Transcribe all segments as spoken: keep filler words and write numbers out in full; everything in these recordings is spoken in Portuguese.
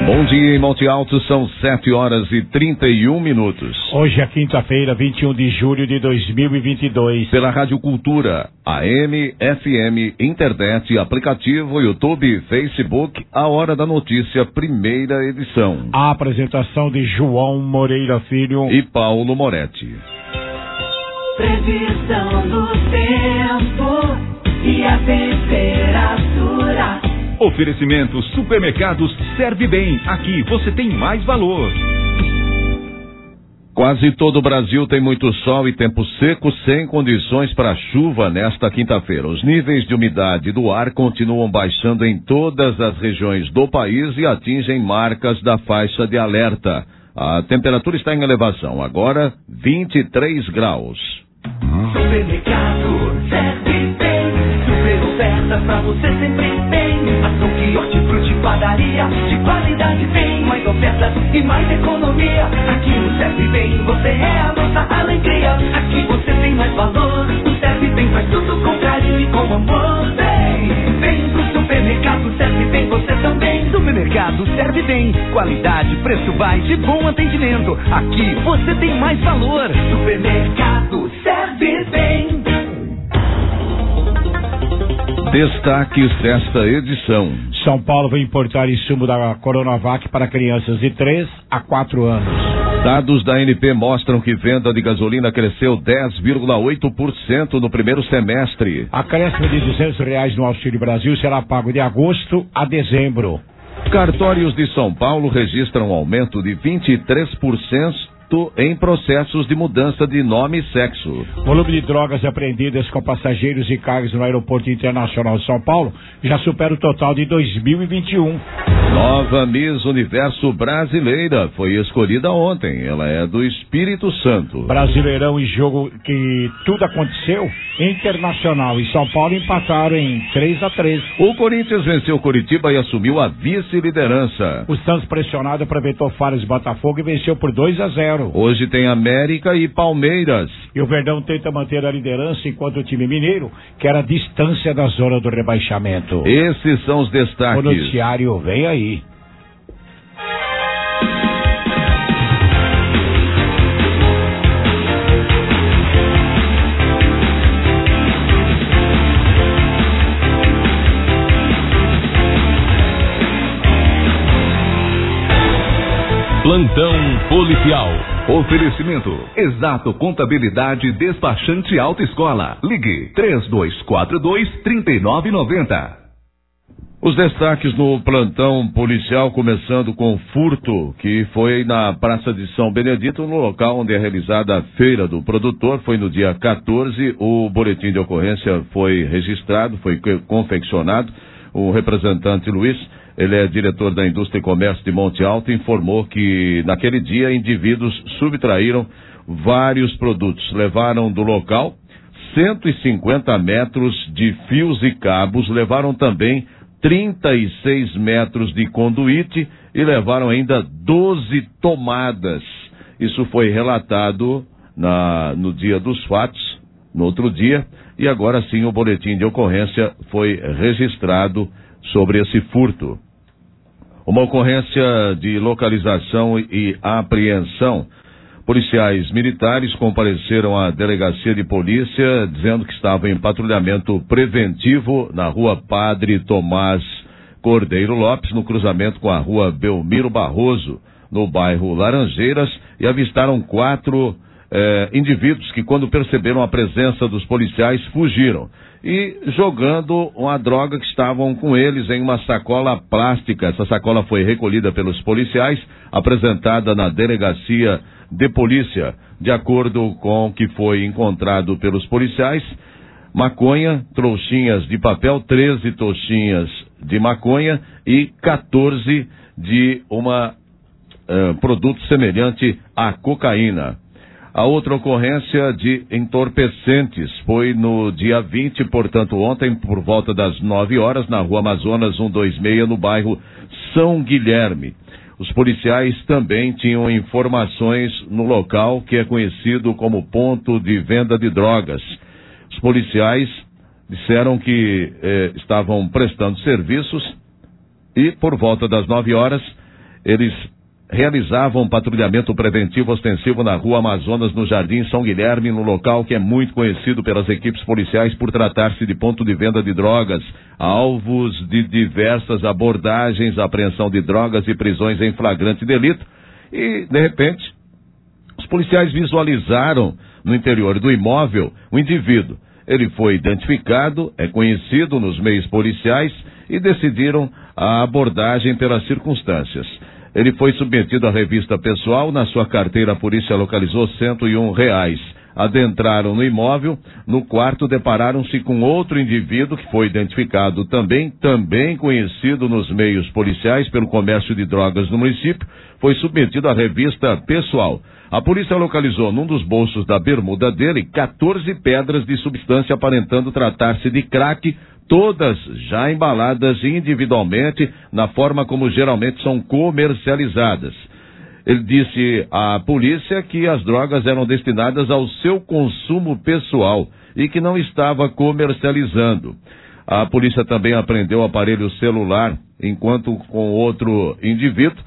Bom dia em Monte Alto, são sete horas e trinta e um minutos. Hoje é quinta-feira, vinte e um de julho de dois mil e vinte e dois. Pela Rádio Cultura, A M, F M, internet, aplicativo, YouTube, Facebook, a Hora da Notícia, primeira edição. A apresentação de João Moreira Filho e Paulo Moretti. Previsão do tempo e a temperatura. Oferecimento Supermercados Serve Bem. Aqui você tem mais valor. Quase todo o Brasil tem muito sol e tempo seco, sem condições para chuva nesta quinta-feira. Os níveis de umidade do ar continuam baixando em todas as regiões do país e atingem marcas da faixa de alerta. A temperatura está em elevação, agora vinte e três graus. Supermercado Serve Bem, super ofertas pra você sempre tem. Ação que hortifruti, padaria, de qualidade tem. Mais ofertas e mais economia. Aqui no Serve Bem, você é a nossa alegria. Aqui você tem mais valor. O Serve Bem faz tudo com carinho e com amor. Vem, vem pro supermercado Serve Bem, você também. Supermercado Serve Bem. Qualidade, preço baixo e bom atendimento. Aqui você tem mais valor. Supermercado Serve Bem. Destaques desta edição. São Paulo vai importar insumo da Coronavac para crianças de três a quatro anos. Dados da A N P mostram que venda de gasolina cresceu dez vírgula oito por cento no primeiro semestre. Acréscimo de duzentos reais no Auxílio Brasil será pago de agosto a dezembro. Cartórios de São Paulo registram um aumento de vinte e três por cento em processos de mudança de nome e sexo. Volume de drogas apreendidas com passageiros e cargas no Aeroporto Internacional de São Paulo já supera o total de dois mil e vinte e um. Nova Miss Universo brasileira foi escolhida ontem. Ela é do Espírito Santo. Brasileirão e jogo que tudo aconteceu. Internacional e São Paulo empataram em três a três. O Corinthians venceu o Coritiba e assumiu a vice-liderança. O Santos, pressionado, aproveitou falhas de Botafogo e venceu por dois a zero. Hoje tem América e Palmeiras. E o Verdão tenta manter a liderança enquanto o time mineiro quer a distância da zona do rebaixamento. Esses são os destaques. O noticiário vem aí. Plantão policial. Oferecimento Exato Contabilidade Despachante Autoescola. Ligue três dois quatro dois, três nove nove zero. Os destaques no plantão policial, começando com furto, que foi na Praça de São Benedito, no local onde é realizada a Feira do Produtor. Foi no dia quatorze, o boletim de ocorrência foi registrado, foi confeccionado. O representante Luiz, ele é diretor da Indústria e Comércio de Monte Alto, informou que naquele dia indivíduos subtraíram vários produtos. Levaram do local cento e cinquenta metros de fios e cabos, levaram também trinta e seis metros de conduíte e levaram ainda doze tomadas. Isso foi relatado na, no dia dos fatos, no outro dia, e agora sim o boletim de ocorrência foi registrado sobre esse furto. Uma ocorrência de localização e apreensão. Policiais militares compareceram à delegacia de polícia dizendo que estavam em patrulhamento preventivo na rua Padre Tomás Cordeiro Lopes, no cruzamento com a rua Belmiro Barroso, no bairro Laranjeiras, e avistaram quatro eh, indivíduos que, quando perceberam a presença dos policiais, fugiram. E jogando uma droga que estavam com eles em uma sacola plástica. Essa sacola foi recolhida pelos policiais, apresentada na delegacia de polícia. De acordo com o que foi encontrado pelos policiais, maconha, trouxinhas de papel, treze trouxinhas de maconha e quatorze de uma uh, produto semelhante à cocaína. A outra ocorrência de entorpecentes foi no dia vinte, portanto ontem, por volta das nove horas, na rua Amazonas cento e vinte e seis, no bairro São Guilherme. Os policiais também tinham informações no local que é conhecido como ponto de venda de drogas. Os policiais disseram que eh, estavam prestando serviços e, por volta das nove horas, Eles realizavam um patrulhamento preventivo ostensivo na Rua Amazonas, no Jardim São Guilherme, no local que é muito conhecido pelas equipes policiais por tratar-se de ponto de venda de drogas, alvos de diversas abordagens, apreensão de drogas e prisões em flagrante delito. E, de repente, os policiais visualizaram no interior do imóvel um indivíduo. Ele foi identificado, é conhecido nos meios policiais e decidiram a abordagem pelas circunstâncias. Ele foi submetido à revista pessoal. Na sua carteira, a polícia localizou cento e um reais. Adentraram no imóvel. No quarto, depararam-se com outro indivíduo que foi identificado também, também conhecido nos meios policiais pelo comércio de drogas no município. Foi submetido à revista pessoal. A polícia localizou num dos bolsos da bermuda dele quatorze pedras de substância aparentando tratar-se de crack, todas já embaladas individualmente na forma como geralmente são comercializadas. Ele disse à polícia que as drogas eram destinadas ao seu consumo pessoal e que não estava comercializando. A polícia também apreendeu o aparelho celular, enquanto com outro indivíduo,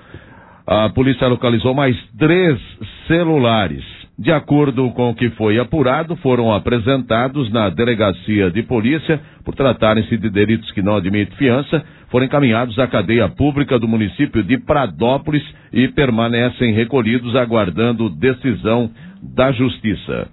a polícia localizou mais três celulares. De acordo com o que foi apurado, foram apresentados na delegacia de polícia por tratarem-se de delitos que não admitem fiança, foram encaminhados à cadeia pública do município de Pradópolis e permanecem recolhidos aguardando decisão da justiça.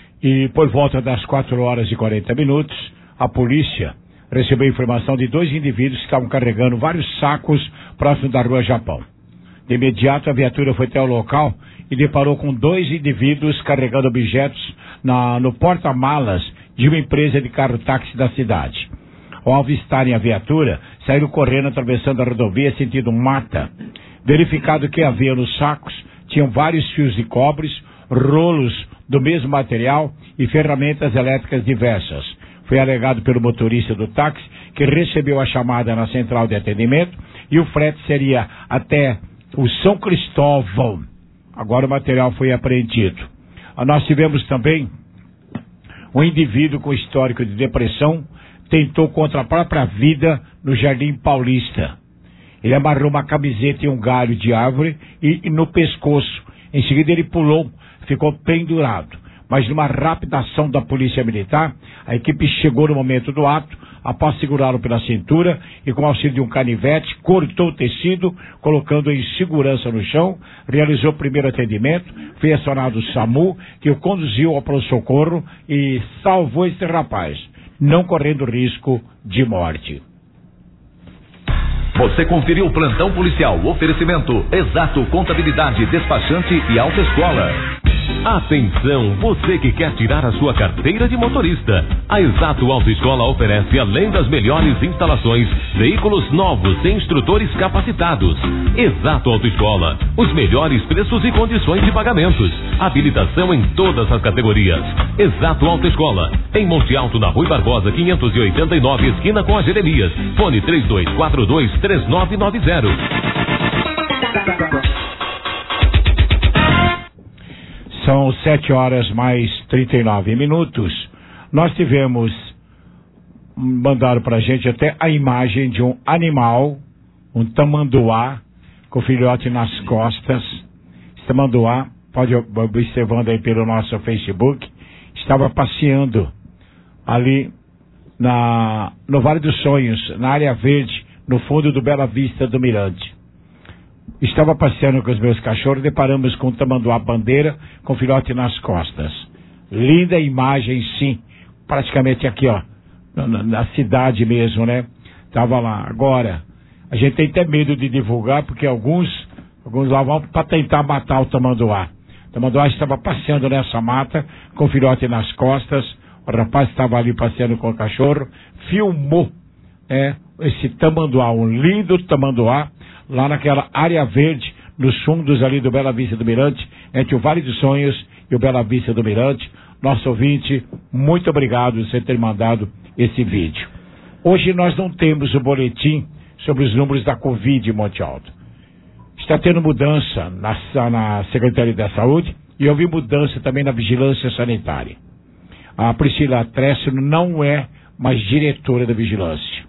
E por volta das quatro horas e quarenta minutos, a polícia recebeu informação de dois indivíduos que estavam carregando vários sacos próximo da Rua Japão. De imediato, a viatura foi até o local e deparou com dois indivíduos carregando objetos na, no porta-malas de uma empresa de carro-táxi da cidade. Ao avistarem a viatura, saíram correndo atravessando a rodovia sentido mata. Verificado que havia nos sacos, tinham vários fios de cobre, rolos do mesmo material e ferramentas elétricas diversas. Foi alegado pelo motorista do táxi que recebeu a chamada na central de atendimento e o frete seria até o São Cristóvão. Agora o material foi apreendido. Nós tivemos também um indivíduo com histórico de depressão, tentou contra a própria vida no Jardim Paulista. Ele amarrou uma camiseta e um galho de árvore e, e no pescoço. Em seguida ele pulou, ficou pendurado. Mas numa rápida ação da polícia militar, a equipe chegou no momento do ato, após segurá-lo pela cintura e com auxílio de um canivete, cortou o tecido, colocando em segurança no chão, realizou o primeiro atendimento, foi acionado o SAMU, que o conduziu ao pronto-socorro e salvou esse rapaz, não correndo risco de morte. Você conferiu o plantão policial, oferecimento Exato Contabilidade, Despachante e Autoescola. Atenção, você que quer tirar a sua carteira de motorista. A Exato Autoescola oferece, além das melhores instalações, veículos novos e instrutores capacitados. Exato Autoescola, os melhores preços e condições de pagamentos. Habilitação em todas as categorias. Exato Autoescola, em Monte Alto, na Rui Barbosa, quinhentos e oitenta e nove, esquina com a Jeremias. Fone três dois quatro dois, três nove nove zero. São sete horas mais trinta e nove minutos. Nós tivemos, mandaram pra gente até a imagem de um animal, um tamanduá, com filhote nas costas. Esse tamanduá, pode observando aí pelo nosso Facebook, estava passeando ali na, no Vale dos Sonhos, na área verde, no fundo do Bela Vista do Mirante. Estava passeando com os meus cachorros, deparamos com o tamanduá bandeira, com filhote nas costas. Linda imagem, sim. Praticamente aqui, ó, na, na cidade mesmo, né? Tava lá. Agora, a gente tem até medo de divulgar, porque alguns, alguns lá vão para tentar matar o tamanduá. O tamanduá estava passeando nessa mata, com filhote nas costas. O rapaz estava ali passeando com o cachorro, filmou, é, esse tamanduá, um lindo tamanduá, lá naquela área verde, nos fundos ali do Bela Vista do Mirante, entre o Vale dos Sonhos e o Bela Vista do Mirante. Nosso ouvinte, muito obrigado por você ter mandado esse vídeo. Hoje nós não temos o boletim sobre os números da Covid em Monte Alto. Está tendo mudança na, na Secretaria da Saúde e houve mudança também na Vigilância Sanitária. A Priscila Trécio não é mais diretora da Vigilância.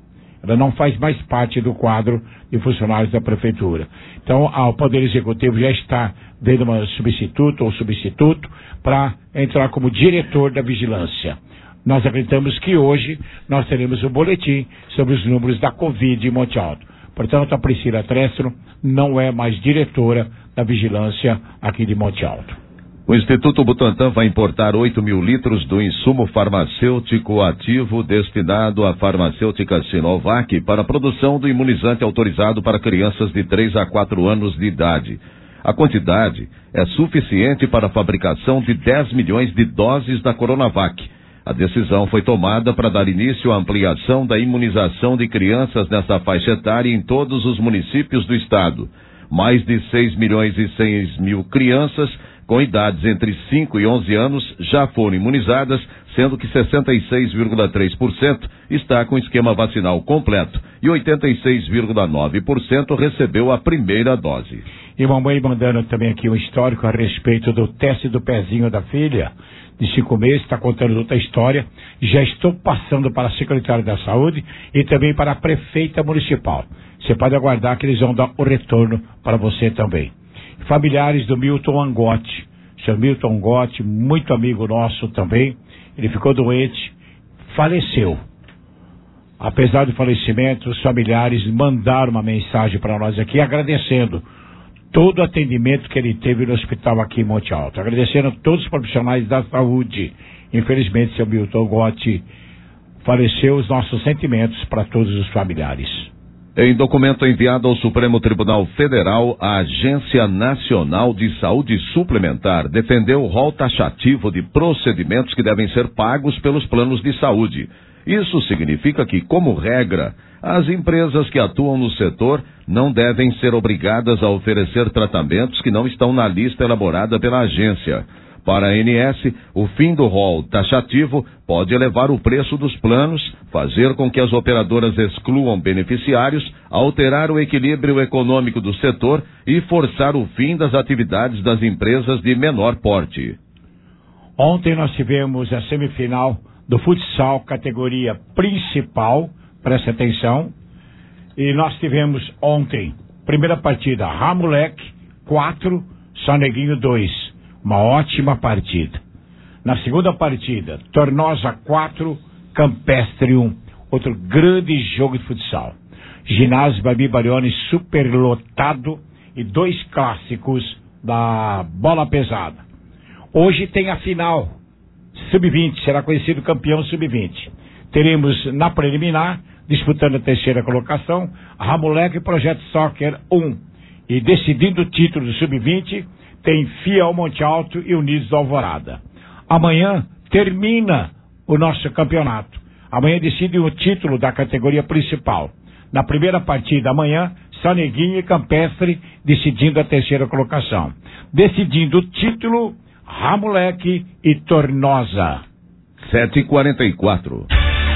Ela não faz mais parte do quadro de funcionários da Prefeitura. Então, o Poder Executivo já está vendo uma substituto ou substituto para entrar como diretor da vigilância. Nós acreditamos que hoje nós teremos um boletim sobre os números da Covid em Monte Alto. Portanto, a Priscila Trestro não é mais diretora da vigilância aqui de Monte Alto. O Instituto Butantan vai importar oito mil litros do insumo farmacêutico ativo destinado à farmacêutica Sinovac para a produção do imunizante autorizado para crianças de três a quatro anos de idade. A quantidade é suficiente para a fabricação de dez milhões de doses da Coronavac. A decisão foi tomada para dar início à ampliação da imunização de crianças nessa faixa etária em todos os municípios do estado. Mais de seis milhões e cem mil crianças com idades entre cinco e onze anos já foram imunizadas, sendo que sessenta e seis vírgula três por cento está com esquema vacinal completo e oitenta e seis vírgula nove por cento recebeu a primeira dose. E mamãe mandando também aqui um histórico a respeito do teste do pezinho da filha, de cinco meses, está contando outra história. Já estou passando para a secretária da Saúde e também para a prefeita municipal. Você pode aguardar que eles vão dar o retorno para você também. Familiares do Milton Angotti. Seu Milton Angotti, muito amigo nosso também, ele ficou doente, faleceu. Apesar do falecimento, os familiares mandaram uma mensagem para nós aqui agradecendo todo o atendimento que ele teve no hospital aqui em Monte Alto, agradecendo a todos os profissionais da saúde. Infelizmente, seu Milton Angotti faleceu. Os nossos sentimentos para todos os familiares. Em documento enviado ao Supremo Tribunal Federal, a Agência Nacional de Saúde Suplementar defendeu o rol taxativo de procedimentos que devem ser pagos pelos planos de saúde. Isso significa que, como regra, as empresas que atuam no setor não devem ser obrigadas a oferecer tratamentos que não estão na lista elaborada pela agência. Para a A N S, o fim do rol taxativo pode elevar o preço dos planos, fazer com que as operadoras excluam beneficiários, alterar o equilíbrio econômico do setor e forçar o fim das atividades das empresas de menor porte. Ontem nós tivemos a semifinal do futsal categoria principal, preste atenção, e nós tivemos ontem, primeira partida, Ramulec quatro, Soneguinho dois. Uma ótima partida. Na segunda partida, Tornosa quatro, Campestre um. Outro grande jogo de futsal. Ginásio Babi Barione superlotado e dois clássicos da bola pesada. Hoje tem a final, sub vinte, será conhecido campeão sub vinte. Teremos na preliminar, disputando a terceira colocação, Ramulec e Projeto Soccer um. E decidindo o título do sub vinte, tem Fiel Monte Alto e Unidos do Alvorada. Amanhã termina o nosso campeonato. Amanhã decide o título da categoria principal. Na primeira partida amanhã, Soneguinho e Campestre decidindo a terceira colocação. Decidindo o título, Ramulec e Tornosa. sete e quarenta e quatro.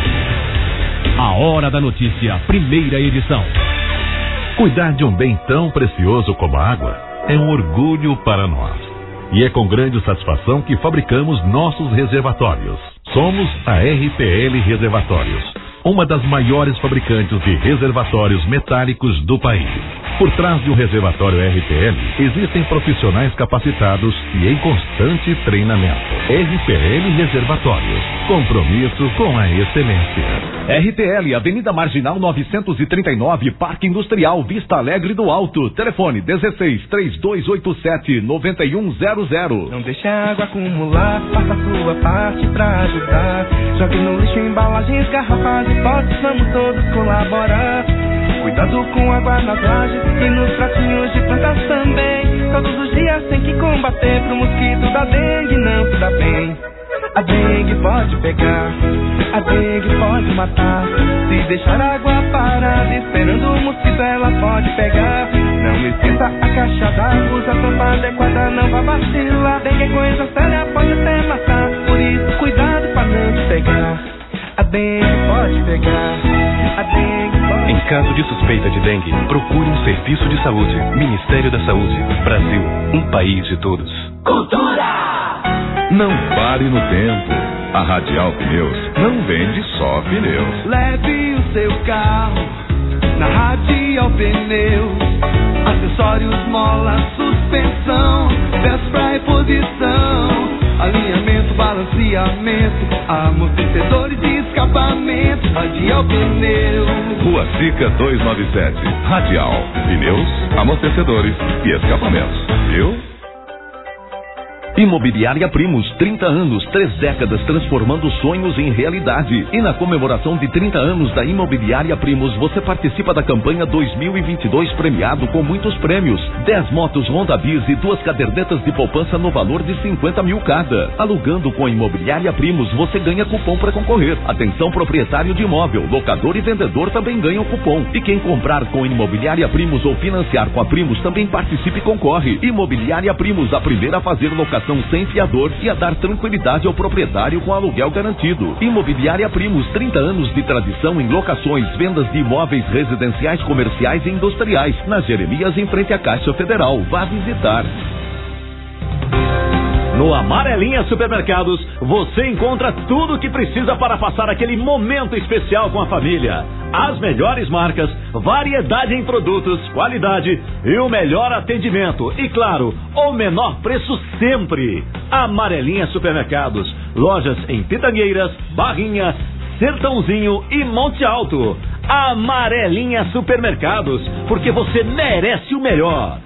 A Hora da Notícia, primeira edição. Cuidar de um bem tão precioso como a água é um orgulho para nós. E é com grande satisfação que fabricamos nossos reservatórios. Somos a R P L Reservatórios, uma das maiores fabricantes de reservatórios metálicos do país. Por trás de um reservatório R P L, existem profissionais capacitados e em constante treinamento. R P L Reservatórios, compromisso com a excelência. R P L, Avenida Marginal novecentos e trinta e nove, Parque Industrial, Vista Alegre do Alto. Telefone dezesseis, três dois oito sete, nove um zero zero. Não deixe a água acumular, faça a sua parte pra ajudar. Jogue no lixo embalagens, garrafas e potes, vamos todos colaborar. Cuidado com a água nas lajes e nos pratinhos de plantas também. Todos os dias tem que combater pro mosquito da dengue não se dá bem. A dengue pode pegar, a dengue pode matar. Se deixar a água parada esperando o mosquito ela pode pegar. Não esqueça a caixa d'água, usa a tampa adequada, não vá vacilar. Dengue é coisa séria, pode até matar. Por isso cuidado pra não te pegar. A dengue pode pegar, a dengue pode... Em caso de suspeita de dengue, procure um serviço de saúde. Ministério da Saúde. Brasil, um país de todos. Cultura! Não pare no tempo. A Radial Pneus não vende só pneus. Leve o seu carro na Radial Pneus. Acessórios, mola, suspensão, peças pra reposição, alinhamento, balanceamento, amortecedores e escapamento. Radial Pneus. Rua Sica duzentos e noventa e sete. Radial Pneus, amortecedores e escapamentos. Viu? Imobiliária Primos, trinta anos, três décadas transformando sonhos em realidade. E na comemoração de trinta anos da Imobiliária Primos, você participa da campanha dois mil e vinte e dois premiado com muitos prêmios. dez motos Honda Bis e duas cadernetas de poupança no valor de cinquenta mil cada. Alugando com a Imobiliária Primos, você ganha cupom para concorrer. Atenção proprietário de imóvel, locador e vendedor também ganham cupom. E quem comprar com a Imobiliária Primos ou financiar com a Primos também participe e concorre. Imobiliária Primos, a primeira a fazer locação sem fiador e a dar tranquilidade ao proprietário com aluguel garantido. Imobiliária Primos, trinta anos de tradição em locações, vendas de imóveis residenciais, comerciais e industriais. Na Jeremias, em frente à Caixa Federal. Vá visitar. No Amarelinha Supermercados, você encontra tudo o que precisa para passar aquele momento especial com a família. As melhores marcas, variedade em produtos, qualidade e o melhor atendimento. E claro, o menor preço sempre. Amarelinha Supermercados, lojas em Pitangueiras, Barrinha, Sertãozinho e Monte Alto. Amarelinha Supermercados, porque você merece o melhor.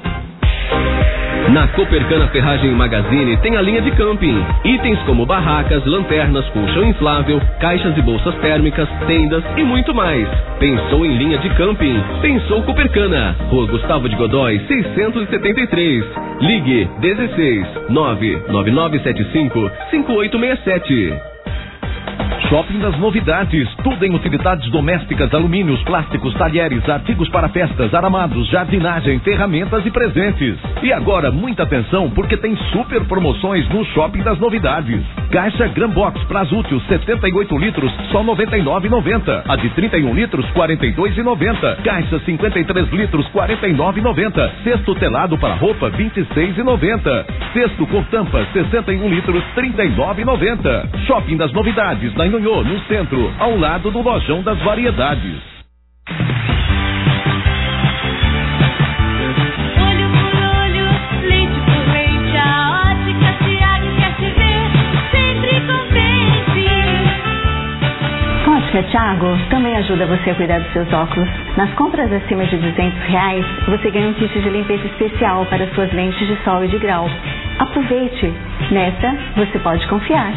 Na Copercana Ferragem Magazine tem a linha de camping. Itens como barracas, lanternas, colchão inflável, caixas e bolsas térmicas, tendas e muito mais. Pensou em linha de camping? Pensou Copercana. Rua Gustavo de Godói, seiscentos e setenta e três. Ligue dezesseis, nove nove nove sete cinco, cinco oito seis sete. Shopping das Novidades, tudo em utilidades domésticas, alumínios, plásticos, talheres, artigos para festas, aramados, jardinagem, ferramentas e presentes. E agora, muita atenção, porque tem super promoções no Shopping das Novidades. Caixa Grambox Prazútil, setenta e oito litros, só noventa e nove reais e noventa centavos. A de trinta e um litros, quarenta e dois reais e noventa centavos. Caixa cinquenta e três litros, quarenta e nove reais e noventa centavos. Cesto telado para roupa, vinte e seis reais e noventa centavos. Cesto com tampa, sessenta e um litros, trinta e nove reais e noventa centavos. Shopping das Novidades, na Inhonhô, no centro, ao lado do Lojão das Variedades. Olho por olho, leite por leite, a Ótica Thiago quer te ver sempre contente. A Ótica Thiago também ajuda você a cuidar dos seus óculos. Nas compras acima de duzentos reais, você ganha um kit de limpeza especial para suas lentes de sol e de grau. Aproveite! Nessa, você pode confiar.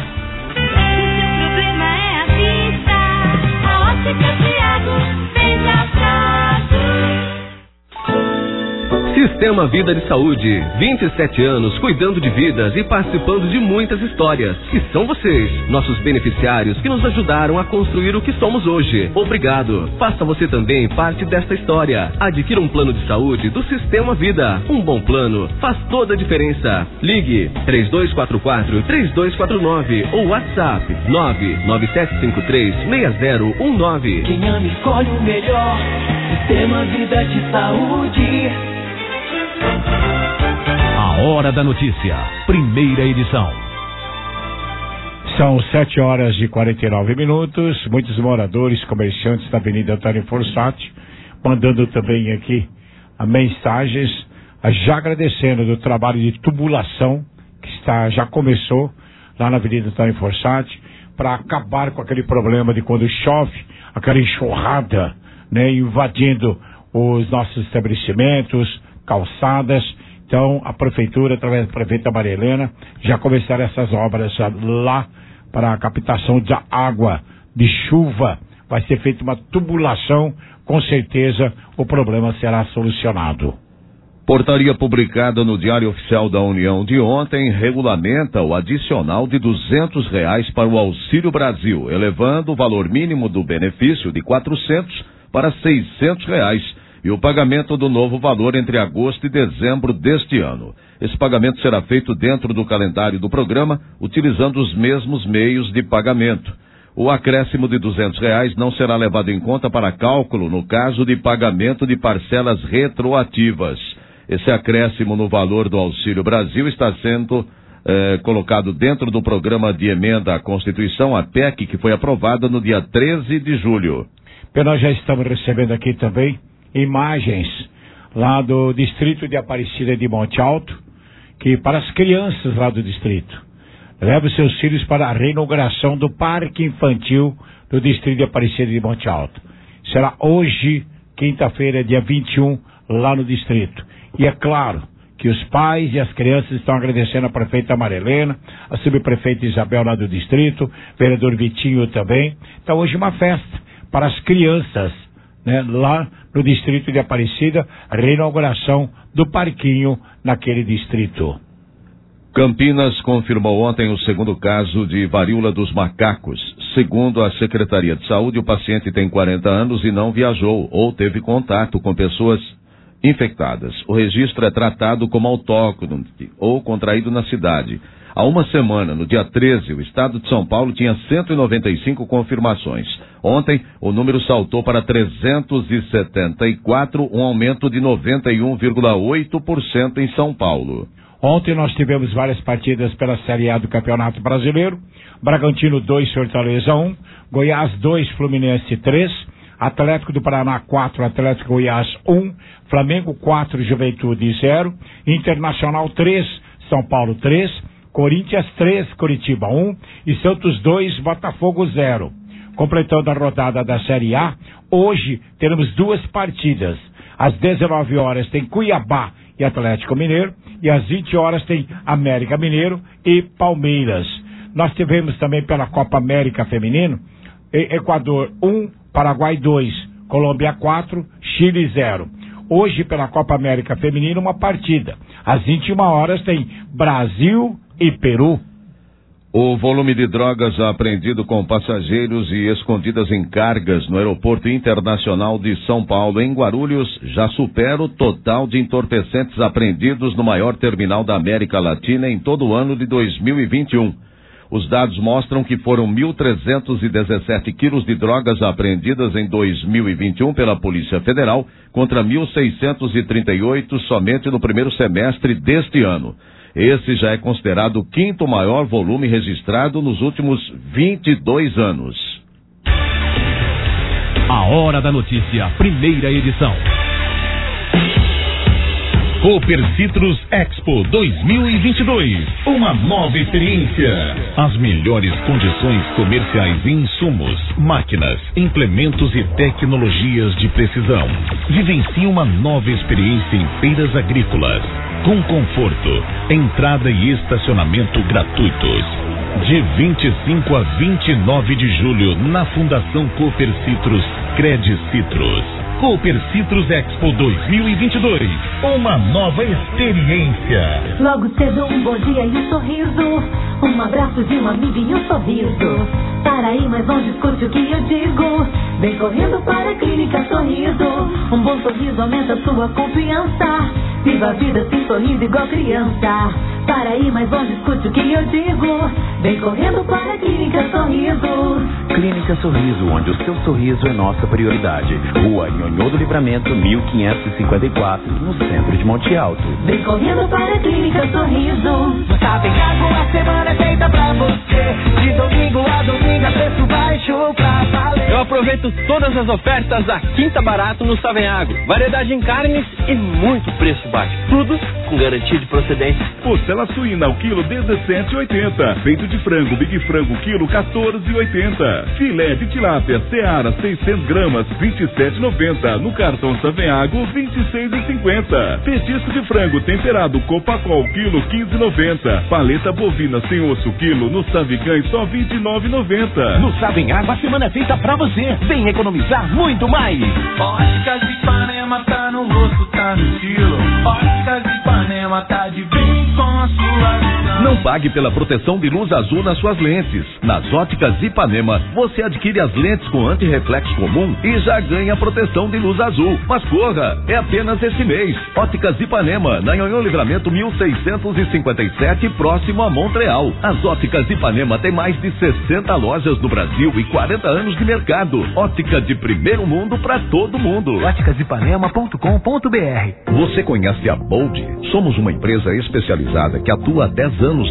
Sistema Vida de Saúde, vinte e sete anos cuidando de vidas e participando de muitas histórias. E são vocês, nossos beneficiários, que nos ajudaram a construir o que somos hoje. Obrigado. Faça você também parte desta história. Adquira um plano de saúde do Sistema Vida. Um bom plano faz toda a diferença. Ligue três dois quatro quatro, três dois quatro nove ou WhatsApp nove nove sete cinco três, seis zero um nove. Quem ama escolhe o melhor. Sistema Vida de Saúde. A Hora da Notícia, primeira edição. São sete horas e quarenta e nove minutos. Muitos moradores, comerciantes da Avenida Antônio Fossati, mandando também aqui a mensagens, já agradecendo do trabalho de tubulação que está, já começou lá na Avenida Antônio Fossati, para acabar com aquele problema de quando chove, aquela enxurrada, né, invadindo os nossos estabelecimentos, calçadas. Então, a prefeitura, através da prefeita Maria Helena, já começaram essas obras lá para a captação da água de chuva. Vai ser feita uma tubulação, com certeza o problema será solucionado. Portaria publicada no Diário Oficial da União de ontem regulamenta o adicional de duzentos reais para o Auxílio Brasil, elevando o valor mínimo do benefício de quatrocentos para seiscentos reais. E o pagamento do novo valor entre agosto e dezembro deste ano. Esse pagamento será feito dentro do calendário do programa, utilizando os mesmos meios de pagamento. O acréscimo de duzentos reais não será levado em conta para cálculo no caso de pagamento de parcelas retroativas. Esse acréscimo no valor do Auxílio Brasil está sendo eh, colocado dentro do programa de emenda à Constituição, a P E C, que foi aprovada no dia treze de julho. Nós já estamos recebendo aqui também imagens lá do distrito de Aparecida de Monte Alto, que para as crianças lá do distrito, leva seus filhos para a reinauguração do Parque Infantil do distrito de Aparecida de Monte Alto. Será hoje, quinta-feira, dia vinte e um, lá no distrito. E é claro que os pais e as crianças estão agradecendo a prefeita Marilena, a subprefeita Isabel lá do distrito, vereador Vitinho também. Então hoje uma festa para as crianças, né, lá no distrito de Aparecida, a reinauguração do parquinho naquele distrito. Campinas confirmou ontem o segundo caso de varíola dos macacos. Segundo a Secretaria de Saúde, o paciente tem quarenta anos e não viajou ou teve contato com pessoas infectadas. O registro é tratado como autóctone ou contraído na cidade. Há uma semana, no dia treze, o estado de São Paulo tinha cento e noventa e cinco confirmações. Ontem, o número saltou para trezentos e setenta e quatro, um aumento de noventa e um vírgula oito por cento em São Paulo. Ontem nós tivemos várias partidas pela Série A do Campeonato Brasileiro. Bragantino dois, Fortaleza um, Goiás dois, Fluminense três, Atlético do Paraná quatro, Atlético Goiás um, Flamengo quatro, Juventude zero, Internacional três, São Paulo três, Corinthians três, Curitiba um e Santos dois, Botafogo zero. Completando a rodada da Série A, hoje teremos duas partidas. Às dezenove horas tem Cuiabá e Atlético Mineiro, e às vinte horas tem América Mineiro e Palmeiras. Nós tivemos também pela Copa América Feminino, Equador um, Paraguai dois, Colômbia quatro, Chile zero. Hoje pela Copa América Feminina uma partida. Às vinte e uma horas tem Brasil e Peru. O volume de drogas apreendido com passageiros e escondidas em cargas no Aeroporto Internacional de São Paulo, em Guarulhos, já supera o total de entorpecentes apreendidos no maior terminal da América Latina em todo o ano de dois mil e vinte e um. Os dados mostram que foram mil trezentos e dezessete quilos de drogas apreendidas em dois mil e vinte e um pela Polícia Federal, contra mil seiscentos e trinta e oito somente no primeiro semestre deste ano. Esse já é considerado o quinto maior volume registrado nos últimos vinte e dois anos. A Hora da Notícia, primeira edição. Cooper Citrus Expo dois mil e vinte e dois. Uma nova experiência. As melhores condições comerciais em insumos, máquinas, implementos e tecnologias de precisão. Vivencie uma nova experiência em feiras agrícolas. Com conforto, entrada e estacionamento gratuitos. De vinte e cinco a vinte e nove de julho, na Fundação Cooper Citrus, Cred Citrus. Cooper Citrus Expo dois mil e vinte e dois. Uma nova experiência. Logo cedo um bom dia e um sorriso. Um abraço de uma amiga e um sorriso. Para aí, mas não discute o que eu digo. Vem correndo para a Clínica Sorriso. Um bom sorriso aumenta sua confiança. Viva a vida assim sorrindo igual criança. Para aí, mas não discute o que eu digo. Vem correndo para a Clínica Sorriso. Clínica Sorriso, onde o seu sorriso é nossa prioridade. Rua Nhonhô do Livramento, mil quinhentos e cinquenta e quatro, no centro de Monte Alto. Vem correndo para a Clínica Sorriso. Sabe Água, a semana é feita pra você. De domingo a domingo, a preço baixo pra valer. Eu aproveito todas as ofertas da Quinta Barato no Savenhago. Variedade em carnes e muito preço baixo. Tudo com garantia de procedência. Costela suína ao quilo dezessete reais e oitenta centavos. Peito de frango Big Frango quilo quatorze reais e oitenta centavos. Filé de tilápia Seara seiscentos gramas vinte e sete reais e noventa centavos. No cartão Savenhago vinte e seis reais e cinquenta centavos. Petisco de frango temperado Copacol quilo quinze reais e noventa centavos. Paleta bovina sem osso quilo no Savicães só vinte e nove reais e noventa centavos. No Savenhago a semana é feita pra você. Vem economizar muito mais. Óticas de Ipanema tá no rosto, tá no estilo. Óticas de Ipanema tá de bem com a sua visão. Não pague pela proteção de luz azul nas suas lentes. Nas Óticas Ipanema, você adquire as lentes com antirreflexo comum e já ganha proteção de luz azul. Mas corra, é apenas este mês. Óticas Ipanema, na Nhonhô Livramento mil seiscentos e cinquenta e sete, próximo a Montreal. As Óticas Ipanema tem mais de sessenta lojas no Brasil e quarenta anos de mercado. Ótica de primeiro mundo para todo mundo. óticas ipanema ponto com ponto br. Você conhece a Bold? Somos uma empresa especializada que atua há dez anos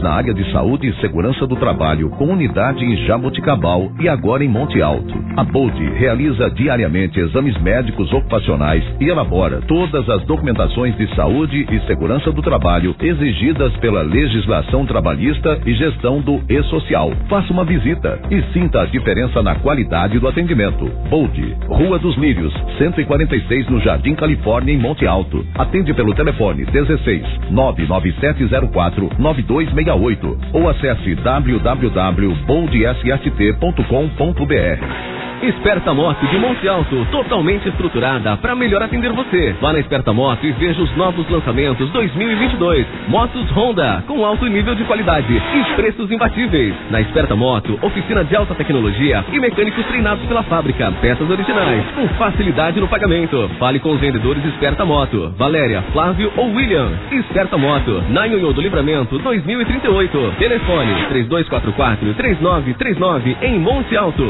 na área de saúde e segurança do trabalho, com unidade em Jaboticabal e agora em Monte Alto. A Bold realiza diariamente exames médicos ocupacionais e elabora todas as documentações de saúde e segurança do trabalho exigidas pela legislação trabalhista e gestão do E-Social. Faça uma visita e sinta a diferença na qualidade do atendimento. Bold, Rua dos Lírios, cento e quarenta e seis, no Jardim Califórnia, em Monte Alto. Atende pelo telefone dezesseis, nove nove sete zero quatro, nove dois seis oito ou acesse w w w ponto bold s s t ponto com ponto b r. Esperta Moto de Monte Alto, totalmente estruturada para melhor atender você. Vá na Esperta Moto e veja os novos lançamentos dois mil e vinte e dois. Motos Honda, com alto nível de qualidade e preços imbatíveis. Na Esperta Moto, oficina de alta tecnologia e mecânicos treinados pela fábrica. Peças originais, com facilidade no pagamento. Fale com os vendedores Esperta Moto, Valéria, Flávio ou William. Esperta Moto, na Nhonhô do Livramento dois mil e trinta e oito. Telefone três dois quatro quatro, três nove três nove, em Monte Alto.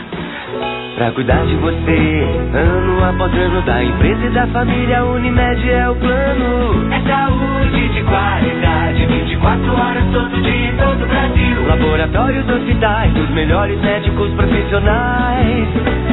Pra cuidar de você, ano após ano, da empresa e da família, Unimed é o plano. É saúde de qualidade, vinte e quatro horas todo dia em todo o Brasil. Laboratórios, hospitais, os melhores médicos profissionais.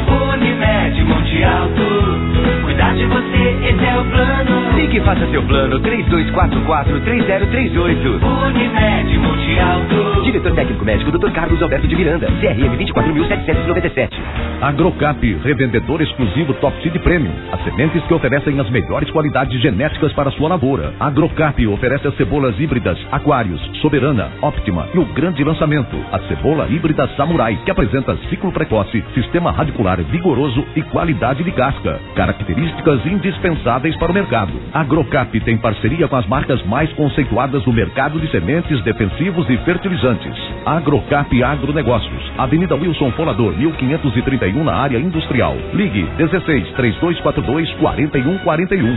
Unimed Monte Alto, cuidar de você, esse é o plano. Ligue e faça seu plano, três dois quatro quatro, três zero três oito. Unimed Monte Alto. Diretor técnico médico doutor Carlos Alberto de Miranda, C R M vinte e quatro mil setecentos e noventa e sete. Agrocap, revendedor exclusivo Top Seed Premium. As sementes que oferecem as melhores qualidades genéticas para a sua lavoura. Agrocap oferece as cebolas híbridas Aquários, Soberana, Optima e o grande lançamento, a cebola híbrida Samurai, que apresenta ciclo precoce, sistema radicular vigoroso e qualidade de casca. Características indispensáveis para o mercado. Agrocap tem parceria com as marcas mais conceituadas do mercado de sementes, defensivos e fertilizantes. Agrocap Agronegócios, Avenida Wilson Folador, mil quinhentos e trinta e um, na área industrial. Ligue dezesseis, três dois quatro dois, quatro um quatro um.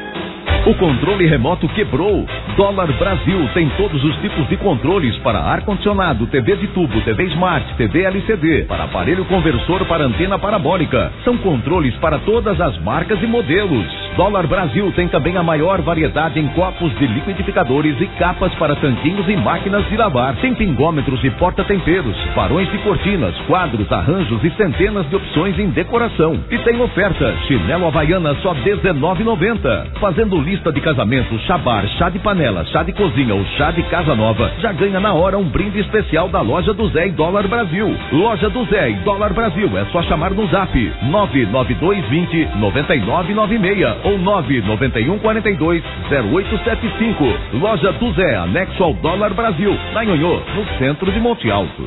O controle remoto quebrou. Dólar Brasil tem todos os tipos de controles para ar-condicionado, T V de tubo, T V Smart, T V L C D, para aparelho conversor para antena parabólica. São controles para todas as marcas e modelos. Dólar Brasil tem também a maior variedade em copos de liquidificadores e capas para tanquinhos e máquinas de lavar. Tem pingômetros e porta-temperos, farões de cortinas, quadros, arranjos e centenas de opções em decoração. E tem oferta: chinelo Havaiana só dezenove reais e noventa centavos. Fazendo lista de casamento, chá bar, chá de panela, chá de cozinha ou chá de casa nova, já ganha na hora um brinde especial da Loja do Zé e Dólar Brasil. Loja do Zé e Dólar Brasil, é só chamar no zap nove nove dois vinte, noventa e nove noventa e seis ou nove nove um quatro dois, zero oito sete cinco. Loja do Zé, anexo ao Dólar Brasil, na Nhonhô, no centro de Monte Alto.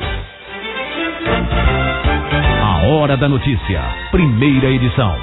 A Hora da Notícia, primeira edição.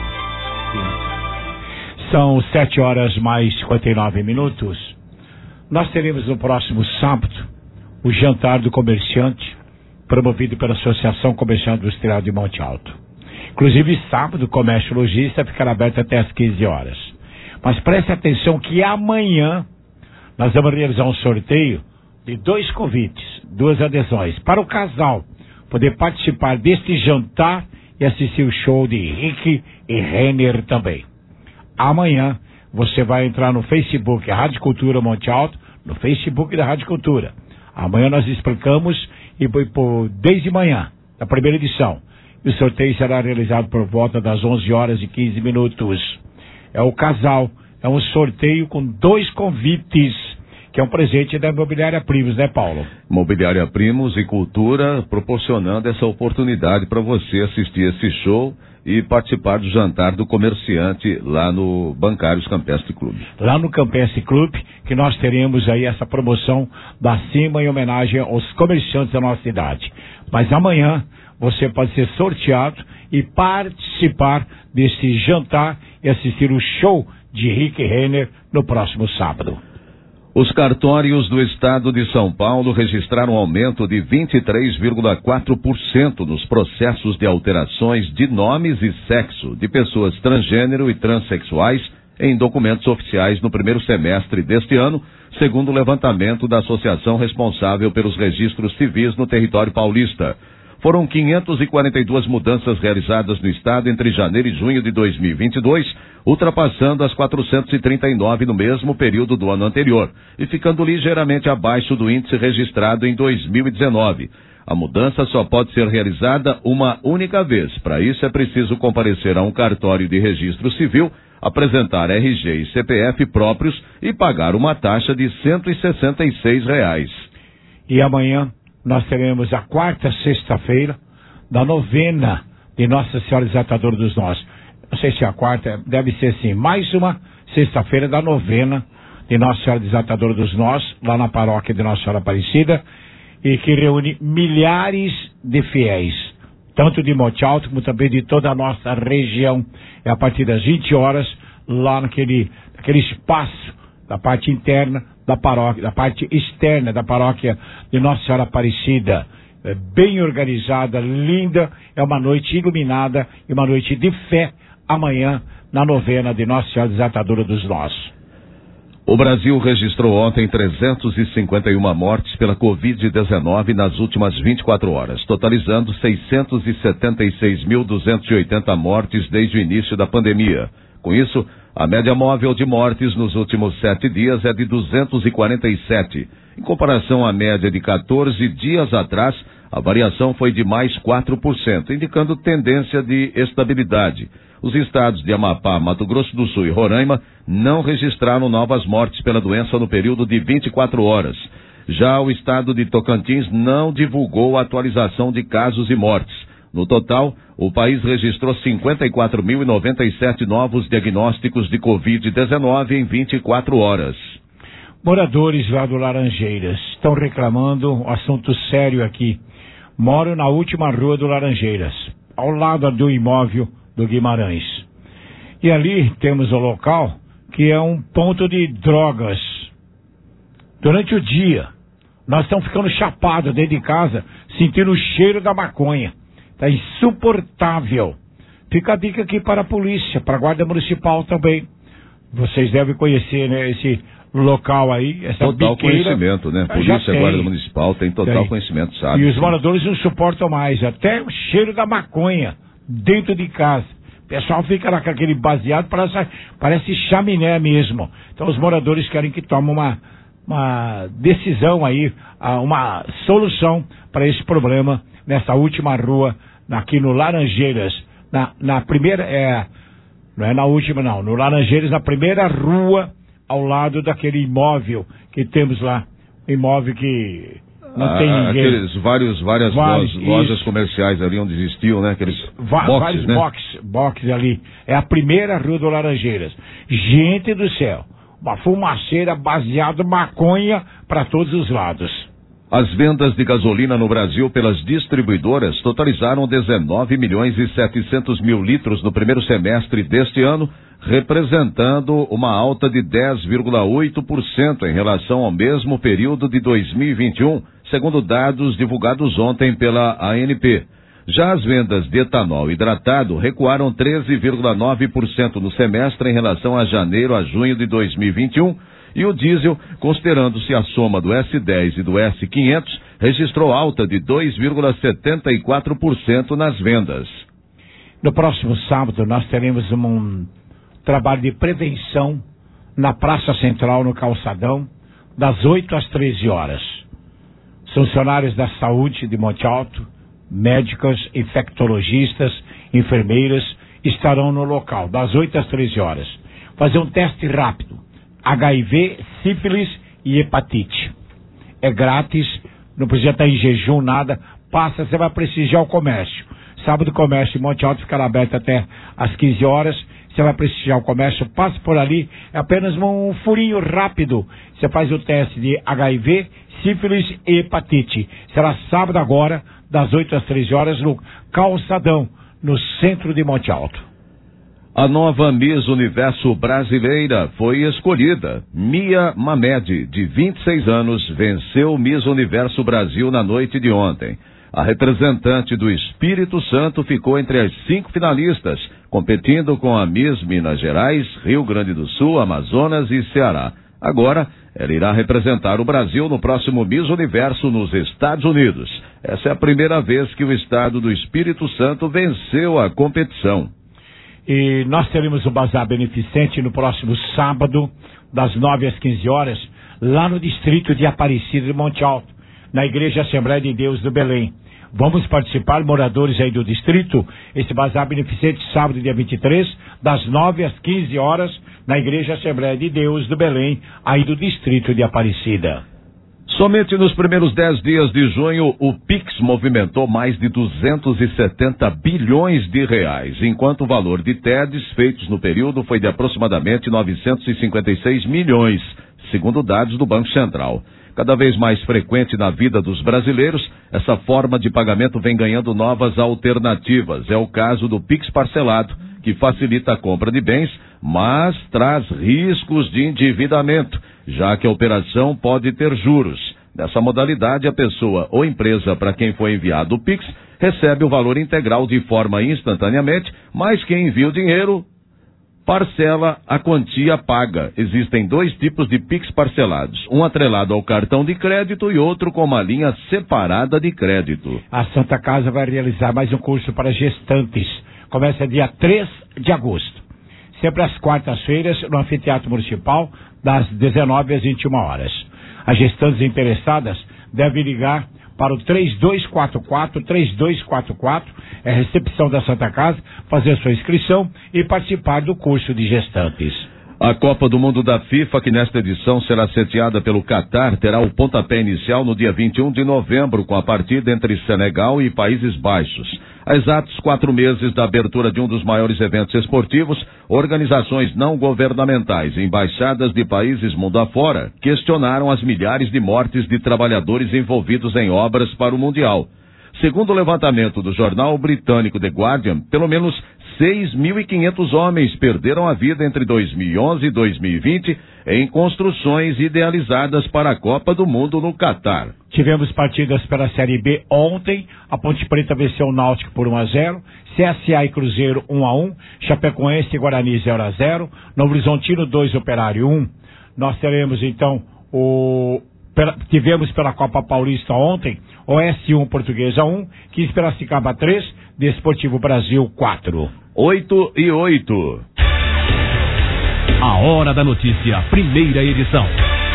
São sete horas mais cinquenta e nove minutos. Nós teremos no próximo sábado o jantar do comerciante, promovido pela Associação Comercial Industrial de Monte Alto. Inclusive, sábado, o comércio lojista ficará aberto até às quinze horas. Mas preste atenção que amanhã nós vamos realizar um sorteio de dois convites, duas adesões, para o casal poder participar deste jantar e assistir o show de Rick e Renner também. Amanhã você vai entrar no Facebook Rádio Cultura Monte Alto, no Facebook da Rádio Cultura. Amanhã nós explicamos e por, desde manhã, da primeira edição. E o sorteio será realizado por volta das onze horas e quinze minutos. É o casal, é um sorteio com dois convites, que é um presente da Imobiliária Primos, né, Paulo? Imobiliária Primos e Cultura proporcionando essa oportunidade para você assistir esse show e participar do jantar do comerciante lá no Bancários Campestre Clube. Lá no Campestre Clube, que nós teremos aí essa promoção da Cima em homenagem aos comerciantes da nossa cidade. Mas amanhã você pode ser sorteado e participar desse jantar e assistir o show de Rick Renner no próximo sábado. Os cartórios do estado de São Paulo registraram um aumento de vinte e três vírgula quatro por cento nos processos de alterações de nomes e sexo de pessoas transgênero e transexuais em documentos oficiais no primeiro semestre deste ano, segundo o levantamento da associação responsável pelos registros civis no território paulista. Foram quinhentas e quarenta e duas mudanças realizadas no estado entre janeiro e junho de dois mil e vinte e dois, ultrapassando as quatrocentas e trinta e nove no mesmo período do ano anterior e ficando ligeiramente abaixo do índice registrado em dois mil e dezenove. A mudança só pode ser realizada uma única vez. Para isso é preciso comparecer a um cartório de registro civil, apresentar R G e C P F próprios e pagar uma taxa de cento e sessenta e seis reais. E amanhã nós teremos a quarta sexta-feira da novena de Nossa Senhora Desatadora dos Nós. Não sei se é a quarta, deve ser sim. Mais uma sexta-feira da novena de Nossa Senhora Desatadora dos Nós, lá na paróquia de Nossa Senhora Aparecida, e que reúne milhares de fiéis, tanto de Monte Alto como também de toda a nossa região. É a partir das vinte horas, lá naquele, naquele espaço da parte interna da paróquia, da parte externa da paróquia de Nossa Senhora Aparecida. É bem organizada, linda, é uma noite iluminada e uma noite de fé amanhã na novena de Nossa Senhora Desatadora dos Nós. O Brasil registrou ontem trezentas e cinquenta e uma mortes pela covid dezenove nas últimas vinte e quatro horas, totalizando seiscentas e setenta e seis mil duzentas e oitenta mortes desde o início da pandemia. Com isso, a média móvel de mortes nos últimos sete dias é de duzentos e quarenta e sete. Em comparação à média de quatorze dias atrás, a variação foi de mais quatro por cento, indicando tendência de estabilidade. Os estados de Amapá, Mato Grosso do Sul e Roraima não registraram novas mortes pela doença no período de vinte e quatro horas. Já o estado de Tocantins não divulgou a atualização de casos e mortes. No total, o país registrou cinquenta e quatro mil e noventa e sete novos diagnósticos de covid dezenove em vinte e quatro horas. Moradores lá do Laranjeiras estão reclamando um assunto sério aqui. Moro na última rua do Laranjeiras, ao lado do imóvel do Guimarães. E ali temos o local que é um ponto de drogas. Durante o dia, nós estamos ficando chapados dentro de casa, sentindo o cheiro da maconha. Está insuportável. Fica a dica aqui para a polícia, para a Guarda Municipal também. Vocês devem conhecer, né, esse local aí, essa total biqueira. Conhecimento, né? Polícia, Guarda Municipal tem total tem. conhecimento, sabe? E os moradores não suportam mais, até o cheiro da maconha dentro de casa. O pessoal fica lá com aquele baseado, parece, parece chaminé mesmo. Então os moradores querem que tome uma, uma decisão aí, uma solução para esse problema nessa última rua, aqui no Laranjeiras, na, na primeira, é, não é na última não, no Laranjeiras, na primeira rua, ao lado daquele imóvel que temos lá, imóvel que não ah, tem ninguém. Aqueles vários, várias vários, lojas, lojas comerciais ali onde existiam, né? Aqueles Va boxes, vários né? boxes, boxes ali. É a primeira rua do Laranjeiras. Gente do céu, uma fumaceira baseada maconha para todos os lados. As vendas de gasolina no Brasil pelas distribuidoras totalizaram dezenove milhões e setecentos mil litros no primeiro semestre deste ano, representando uma alta de dez vírgula oito por cento em relação ao mesmo período de dois mil e vinte e um, segundo dados divulgados ontem pela A N P. Já as vendas de etanol hidratado recuaram treze vírgula nove por cento no semestre em relação a janeiro a junho de dois mil e vinte e um, e o diesel, considerando-se a soma do S dez e do S quinhentos, registrou alta de dois vírgula setenta e quatro por cento nas vendas. No próximo sábado nós teremos um trabalho de prevenção na Praça Central, no Calçadão, das oito às treze horas. Funcionários da saúde de Monte Alto, médicos, infectologistas, enfermeiras estarão no local, das oito às treze horas. Fazer um teste rápido. H I V, sífilis e hepatite. É grátis, não precisa estar em jejum, nada. Passa, você vai prestigiar o comércio. Sábado o comércio em Monte Alto ficará aberto até às quinze horas. Você vai prestigiar o comércio, passa por ali. É apenas um furinho rápido. Você faz o teste de H I V, sífilis e hepatite. Será sábado agora, das oito às treze horas, no Calçadão, no centro de Monte Alto. A nova Miss Universo brasileira foi escolhida. Mia Mamed, de vinte e seis anos, venceu o Miss Universo Brasil na noite de ontem. A representante do Espírito Santo ficou entre as cinco finalistas, competindo com a Miss Minas Gerais, Rio Grande do Sul, Amazonas e Ceará. Agora, ela irá representar o Brasil no próximo Miss Universo nos Estados Unidos. Essa é a primeira vez que o estado do Espírito Santo venceu a competição. E nós teremos o Bazar Beneficente no próximo sábado, das nove às quinze horas, lá no distrito de Aparecida de Monte Alto, na Igreja Assembleia de Deus do Belém. Vamos participar, moradores aí do distrito, esse Bazar Beneficente sábado, dia vinte e três, das nove às quinze horas, na Igreja Assembleia de Deus do Belém, aí do distrito de Aparecida. Somente nos primeiros dez dias de junho, o Pix movimentou mais de duzentos e setenta bilhões de reais, enquanto o valor de T E Ds feitos no período foi de aproximadamente novecentos e cinquenta e seis milhões, segundo dados do Banco Central. Cada vez mais frequente na vida dos brasileiros, essa forma de pagamento vem ganhando novas alternativas. É o caso do Pix parcelado, que facilita a compra de bens, mas traz riscos de endividamento, já que a operação pode ter juros. Nessa modalidade, a pessoa ou empresa para quem foi enviado o Pix recebe o valor integral de forma instantaneamente, mas quem envia o dinheiro parcela a quantia paga. Existem dois tipos de Pix parcelados, um atrelado ao cartão de crédito e outro com uma linha separada de crédito. A Santa Casa vai realizar mais um curso para gestantes. Começa dia três de agosto. Sempre às quartas-feiras, no Anfiteatro Municipal, das dezenove às vinte e uma horas. As gestantes interessadas devem ligar para o três dois quatro quatro, três dois quatro quatro, é a recepção da Santa Casa, fazer sua inscrição e participar do curso de gestantes. A Copa do Mundo da FIFA, que nesta edição será sediada pelo Catar, terá o pontapé inicial no dia vinte e um de novembro, com a partida entre Senegal e Países Baixos. Há exatos quatro meses da abertura de um dos maiores eventos esportivos, organizações não governamentais e embaixadas de países mundo afora questionaram as milhares de mortes de trabalhadores envolvidos em obras para o Mundial. Segundo o levantamento do jornal britânico The Guardian, pelo menos seis mil e quinhentos homens perderam a vida entre dois mil e onze e dois mil e vinte em construções idealizadas para a Copa do Mundo no Catar. Tivemos partidas pela Série B ontem. A Ponte Preta venceu o Náutico por um a zero, C S A e Cruzeiro um a um, Chapecoense e Guarani zero a zero, Novo Horizontino dois, Operário um. Nós teremos então o... Tivemos pela Copa Paulista ontem, O S um, Portuguesa um, quinze Piracicaba três, Desportivo Brasil quatro. oito e oito. A Hora da Notícia, primeira edição.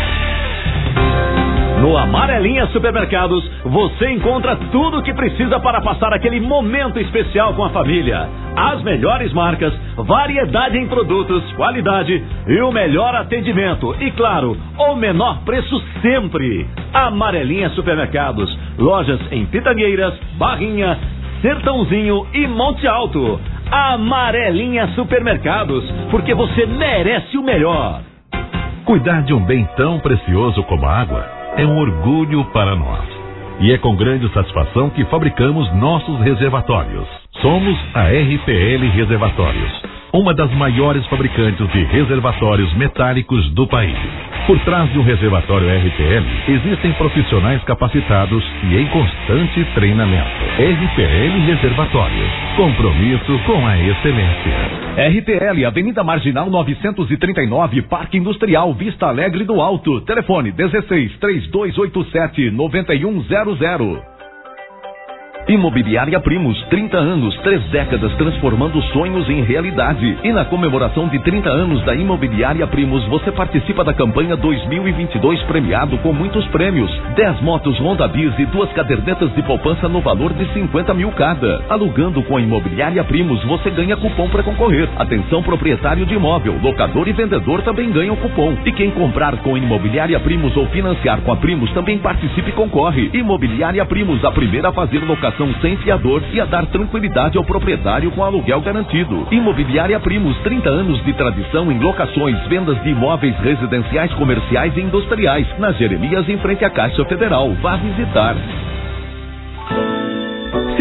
No Amarelinha Supermercados, você encontra tudo o que precisa para passar aquele momento especial com a família. As melhores marcas, variedade em produtos, qualidade e o melhor atendimento. E claro, o menor preço sempre. Amarelinha Supermercados, lojas em Pitangueiras, Barrinha, Sertãozinho e Monte Alto. Amarelinha Supermercados, porque você merece o melhor. Cuidar de um bem tão precioso como a água é um orgulho para nós. E é com grande satisfação que fabricamos nossos reservatórios. Somos a R P L Reservatórios, uma das maiores fabricantes de reservatórios metálicos do país. Por trás de um reservatório R P L, existem profissionais capacitados e em constante treinamento. R P L Reservatórios, compromisso com a excelência. R P L, Avenida Marginal novecentos e trinta e nove, Parque Industrial, Vista Alegre do Alto. Telefone dezesseis, três dois oito sete, nove um zero zero. Imobiliária Primos, trinta anos, três décadas transformando sonhos em realidade. E na comemoração de trinta anos da Imobiliária Primos, você participa da campanha dois mil e vinte e dois premiado com muitos prêmios. dez motos Honda Bis e duas cadernetas de poupança no valor de cinquenta mil cada. Alugando com a Imobiliária Primos, você ganha cupom para concorrer. Atenção, proprietário de imóvel, locador e vendedor também ganham cupom. E quem comprar com Imobiliária Primos ou financiar com a Primos também participe e concorre. Imobiliária Primos, a primeira a fazer locação sem fiador e a dar tranquilidade ao proprietário com aluguel garantido. Imobiliária Primos, trinta anos de tradição em locações, vendas de imóveis residenciais, comerciais e industriais. Na Jeremias, em frente à Caixa Federal. Vá visitar.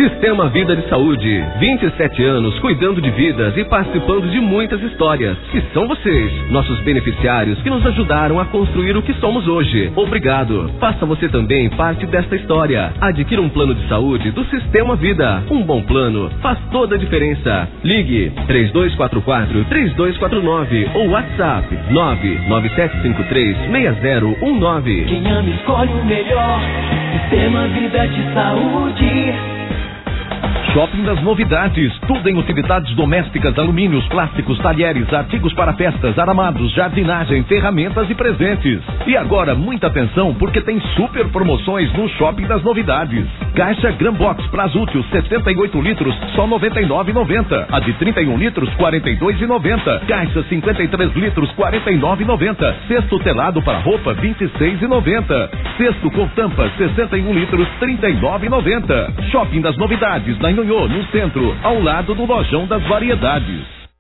Sistema Vida de Saúde, vinte e sete anos cuidando de vidas e participando de muitas histórias, que são vocês, nossos beneficiários que nos ajudaram a construir o que somos hoje. Obrigado. Faça você também parte desta história. Adquira um plano de saúde do Sistema Vida. Um bom plano faz toda a diferença. Ligue três dois quatro quatro, três dois quatro nove ou WhatsApp nove nove sete cinco três, seis zero um nove. Quem ama escolhe o melhor. Sistema Vida de Saúde. Shopping das Novidades, tudo em utilidades domésticas, alumínios, plásticos, talheres, artigos para festas, aramados, jardinagem, ferramentas e presentes. E agora, muita atenção, porque tem super promoções no Shopping das Novidades. Caixa Grambox prazo útil setenta e oito litros, só noventa e nove reais e noventa centavos. A de trinta e um litros, quarenta e dois reais e noventa centavos. Caixa cinquenta e três litros, quarenta e nove reais e noventa centavos. Cesto telado para roupa, vinte e seis reais e noventa centavos. Cesto com tampa, sessenta e um litros, trinta e nove reais e noventa centavos. Shopping das Novidades, na Nhonhô, no centro, ao lado do Lojão das Variedades.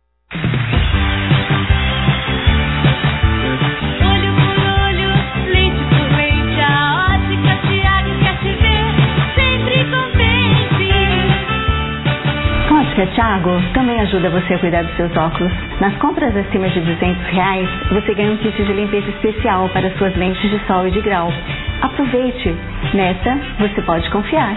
Olho por olho, leite por leite, a Ótica Thiago quer te ver sempre contente. Com a Ótica Thiago também ajuda você a cuidar dos seus óculos. Nas compras acima de duzentos reais, você ganha um kit de limpeza especial para suas lentes de sol e de grau. Aproveite! Nessa, você pode confiar.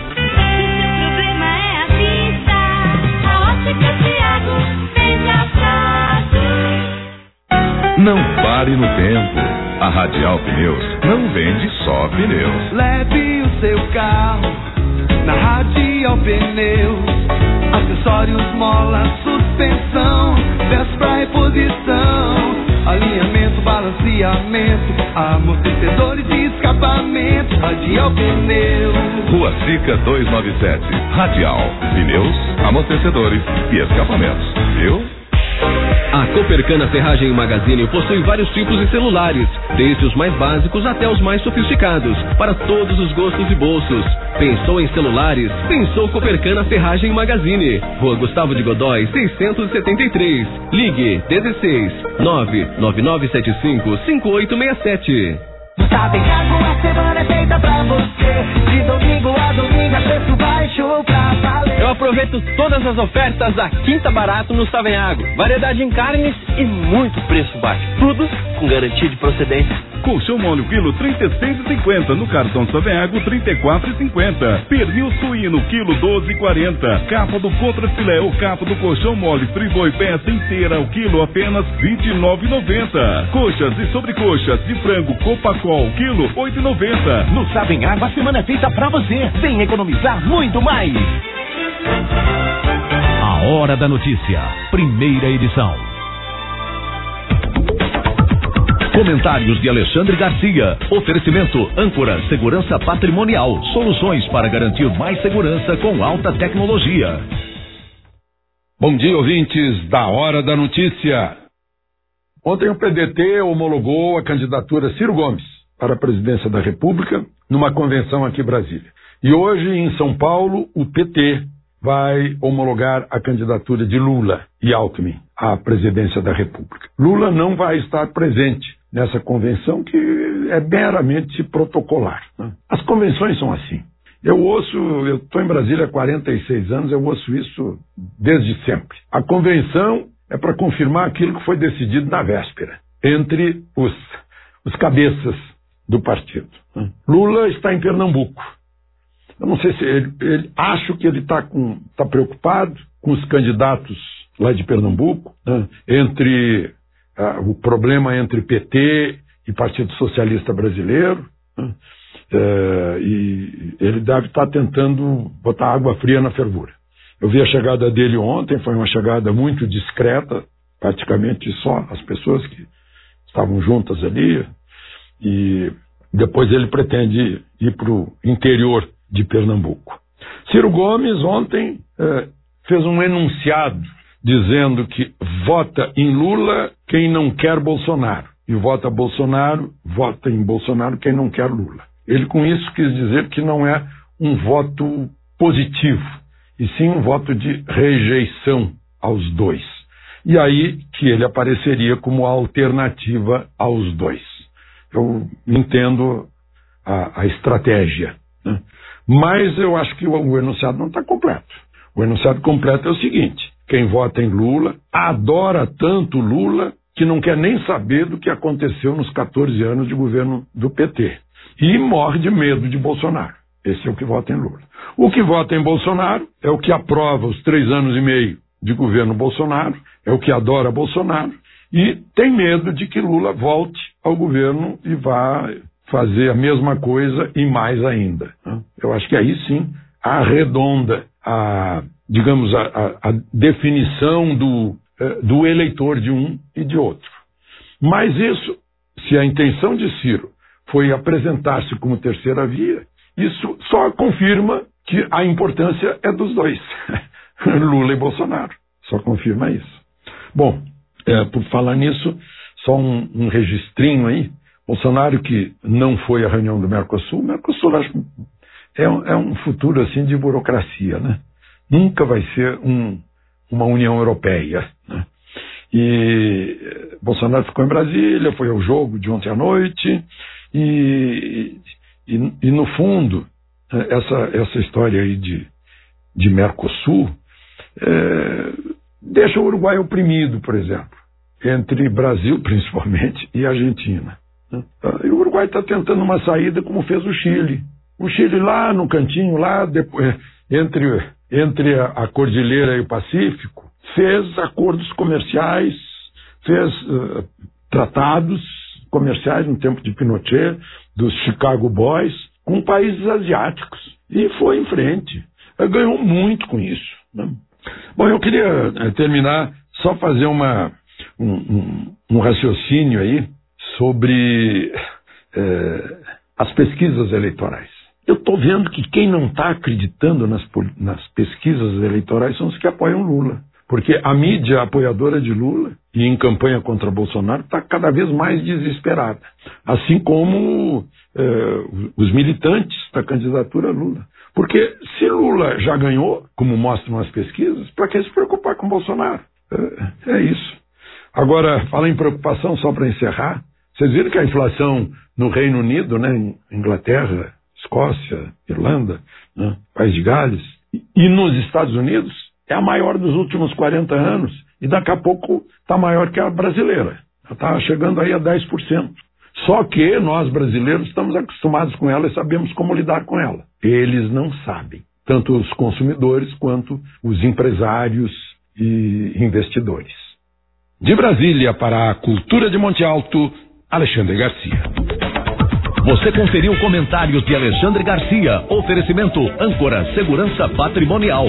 Não pare no tempo. A Radial Pneus não vende só pneus. Leve o seu carro na Radial Pneus. Acessórios, mola, suspensão, Vespra e posição, alinhamento, balanceamento, amortecedores e escapamento. Radial Pneus. Rua Sica duzentos e noventa e sete. Radial Pneus, amortecedores e escapamentos. Viu? A Copercana Ferragem Magazine possui vários tipos de celulares, desde os mais básicos até os mais sofisticados, para todos os gostos e bolsos. Pensou em celulares? Pensou Copercana Ferragem Magazine. Rua Gustavo de Godói, seiscentos e setenta e três. Ligue dezesseis, nove nove nove sete cinco, cinco oito seis sete. Sabe que a semana é feita pra você. De domingo a domingo é preço baixo pra valer. Eu aproveito todas as ofertas da Quinta Barato no Savenhago. Variedade em carnes e muito preço baixo. Tudo com garantia de procedência. Colchão mole quilo trinta e seis e cinquenta, no cartão Savenhago trinta e quatro e cinquenta. Pernil suíno quilo doze e quarenta. Capa do contra filé ou capa do colchão mole friboi peça inteira o quilo apenas vinte e nove e noventa. Coxas e sobrecoxas de frango Copacol quilo oito e noventa. No Savenhago a semana é feita pra você. Vem economizar muito mais. A Hora da Notícia, primeira edição. Comentários de Alexandre Garcia. Oferecimento Âncora Segurança Patrimonial. Soluções para garantir mais segurança com alta tecnologia. Bom dia, ouvintes da Hora da Notícia. Ontem o P D T homologou a candidatura Ciro Gomes para a presidência da República numa convenção aqui em Brasília. E hoje, em São Paulo, o P T vai homologar a candidatura de Lula e Alckmin à presidência da República. Lula não vai estar presente nessa convenção, que é meramente protocolar, né? As convenções são assim. Eu ouço, eu estou em Brasília há quarenta e seis anos, eu ouço isso desde sempre. A convenção é para confirmar aquilo que foi decidido na véspera, entre os, os cabeças do partido, né? Lula está em Pernambuco. Eu não sei se ele, ele acho que ele está tá preocupado com os candidatos lá de Pernambuco, né? Entre uh, o problema entre P T e Partido Socialista Brasileiro, né? Uh, e ele deve estar tá tentando botar água fria na fervura. Eu vi a chegada dele ontem, foi uma chegada muito discreta, praticamente só as pessoas que estavam juntas ali, e depois ele pretende ir para o interior de Pernambuco. Ciro Gomes ontem eh, fez um enunciado dizendo que vota em Lula quem não quer Bolsonaro, e vota Bolsonaro, vota em Bolsonaro quem não quer Lula. Ele com isso quis dizer que não é um voto positivo, e sim um voto de rejeição aos dois. E aí que ele apareceria como alternativa aos dois. Eu entendo a, a estratégia. né? Mas eu acho que o, o enunciado não está completo. O enunciado completo é o seguinte: quem vota em Lula adora tanto Lula que não quer nem saber do que aconteceu nos quatorze anos de governo do P T. E morre de medo de Bolsonaro. Esse é o que vota em Lula. O que vota em Bolsonaro é o que aprova os três anos e meio de governo Bolsonaro, é o que adora Bolsonaro e tem medo de que Lula volte ao governo e vá fazer a mesma coisa e mais ainda. Eu acho que aí sim arredonda a, digamos, a, a, a definição do, do eleitor de um e de outro. Mas isso, se a intenção de Ciro foi apresentar-se como terceira via, isso só confirma que a importância é dos dois, Lula e Bolsonaro. Só confirma isso. Bom, é, por falar nisso, só um, um registrinho aí. Bolsonaro que não foi à reunião do Mercosul, o Mercosul acho que é, um, é um futuro assim de burocracia, né? Nunca vai ser um, uma União Europeia, né? E Bolsonaro ficou em Brasília, foi ao jogo de ontem à noite e, e, e no fundo, essa, essa história aí de, de Mercosul é, deixa o Uruguai oprimido, por exemplo, entre Brasil, principalmente, e Argentina. E o Uruguai está tentando uma saída como fez o Chile. O Chile lá no cantinho, lá depois, entre, entre a Cordilheira e o Pacífico, fez acordos comerciais, fez uh, tratados comerciais no tempo de Pinochet, dos Chicago Boys, com países asiáticos. E foi em frente. Ganhou muito com isso, né? Bom, eu queria uh, terminar, só fazer uma, um, um, um raciocínio aí sobre uh, as pesquisas eleitorais. Eu estou vendo que quem não está acreditando nas, nas pesquisas eleitorais são os que apoiam Lula. Porque a mídia apoiadora de Lula e em campanha contra Bolsonaro está cada vez mais desesperada. Assim como eh, os militantes da candidatura Lula. Porque se Lula já ganhou, como mostram as pesquisas, para que se preocupar com Bolsonaro? É, é isso. Agora, fala em preocupação, só para encerrar. Vocês viram que a inflação no Reino Unido, né, Inglaterra, Escócia, Irlanda, né, País de Gales, e nos Estados Unidos é a maior dos últimos quarenta anos e daqui a pouco está maior que a brasileira. Está chegando aí a dez por cento. Só que nós brasileiros estamos acostumados com ela e sabemos como lidar com ela. Eles não sabem, tanto os consumidores quanto os empresários e investidores. De Brasília para a Cultura de Monte Alto, Alexandre Garcia. Você conferiu comentários de Alexandre Garcia. Oferecimento Âncora Segurança Patrimonial.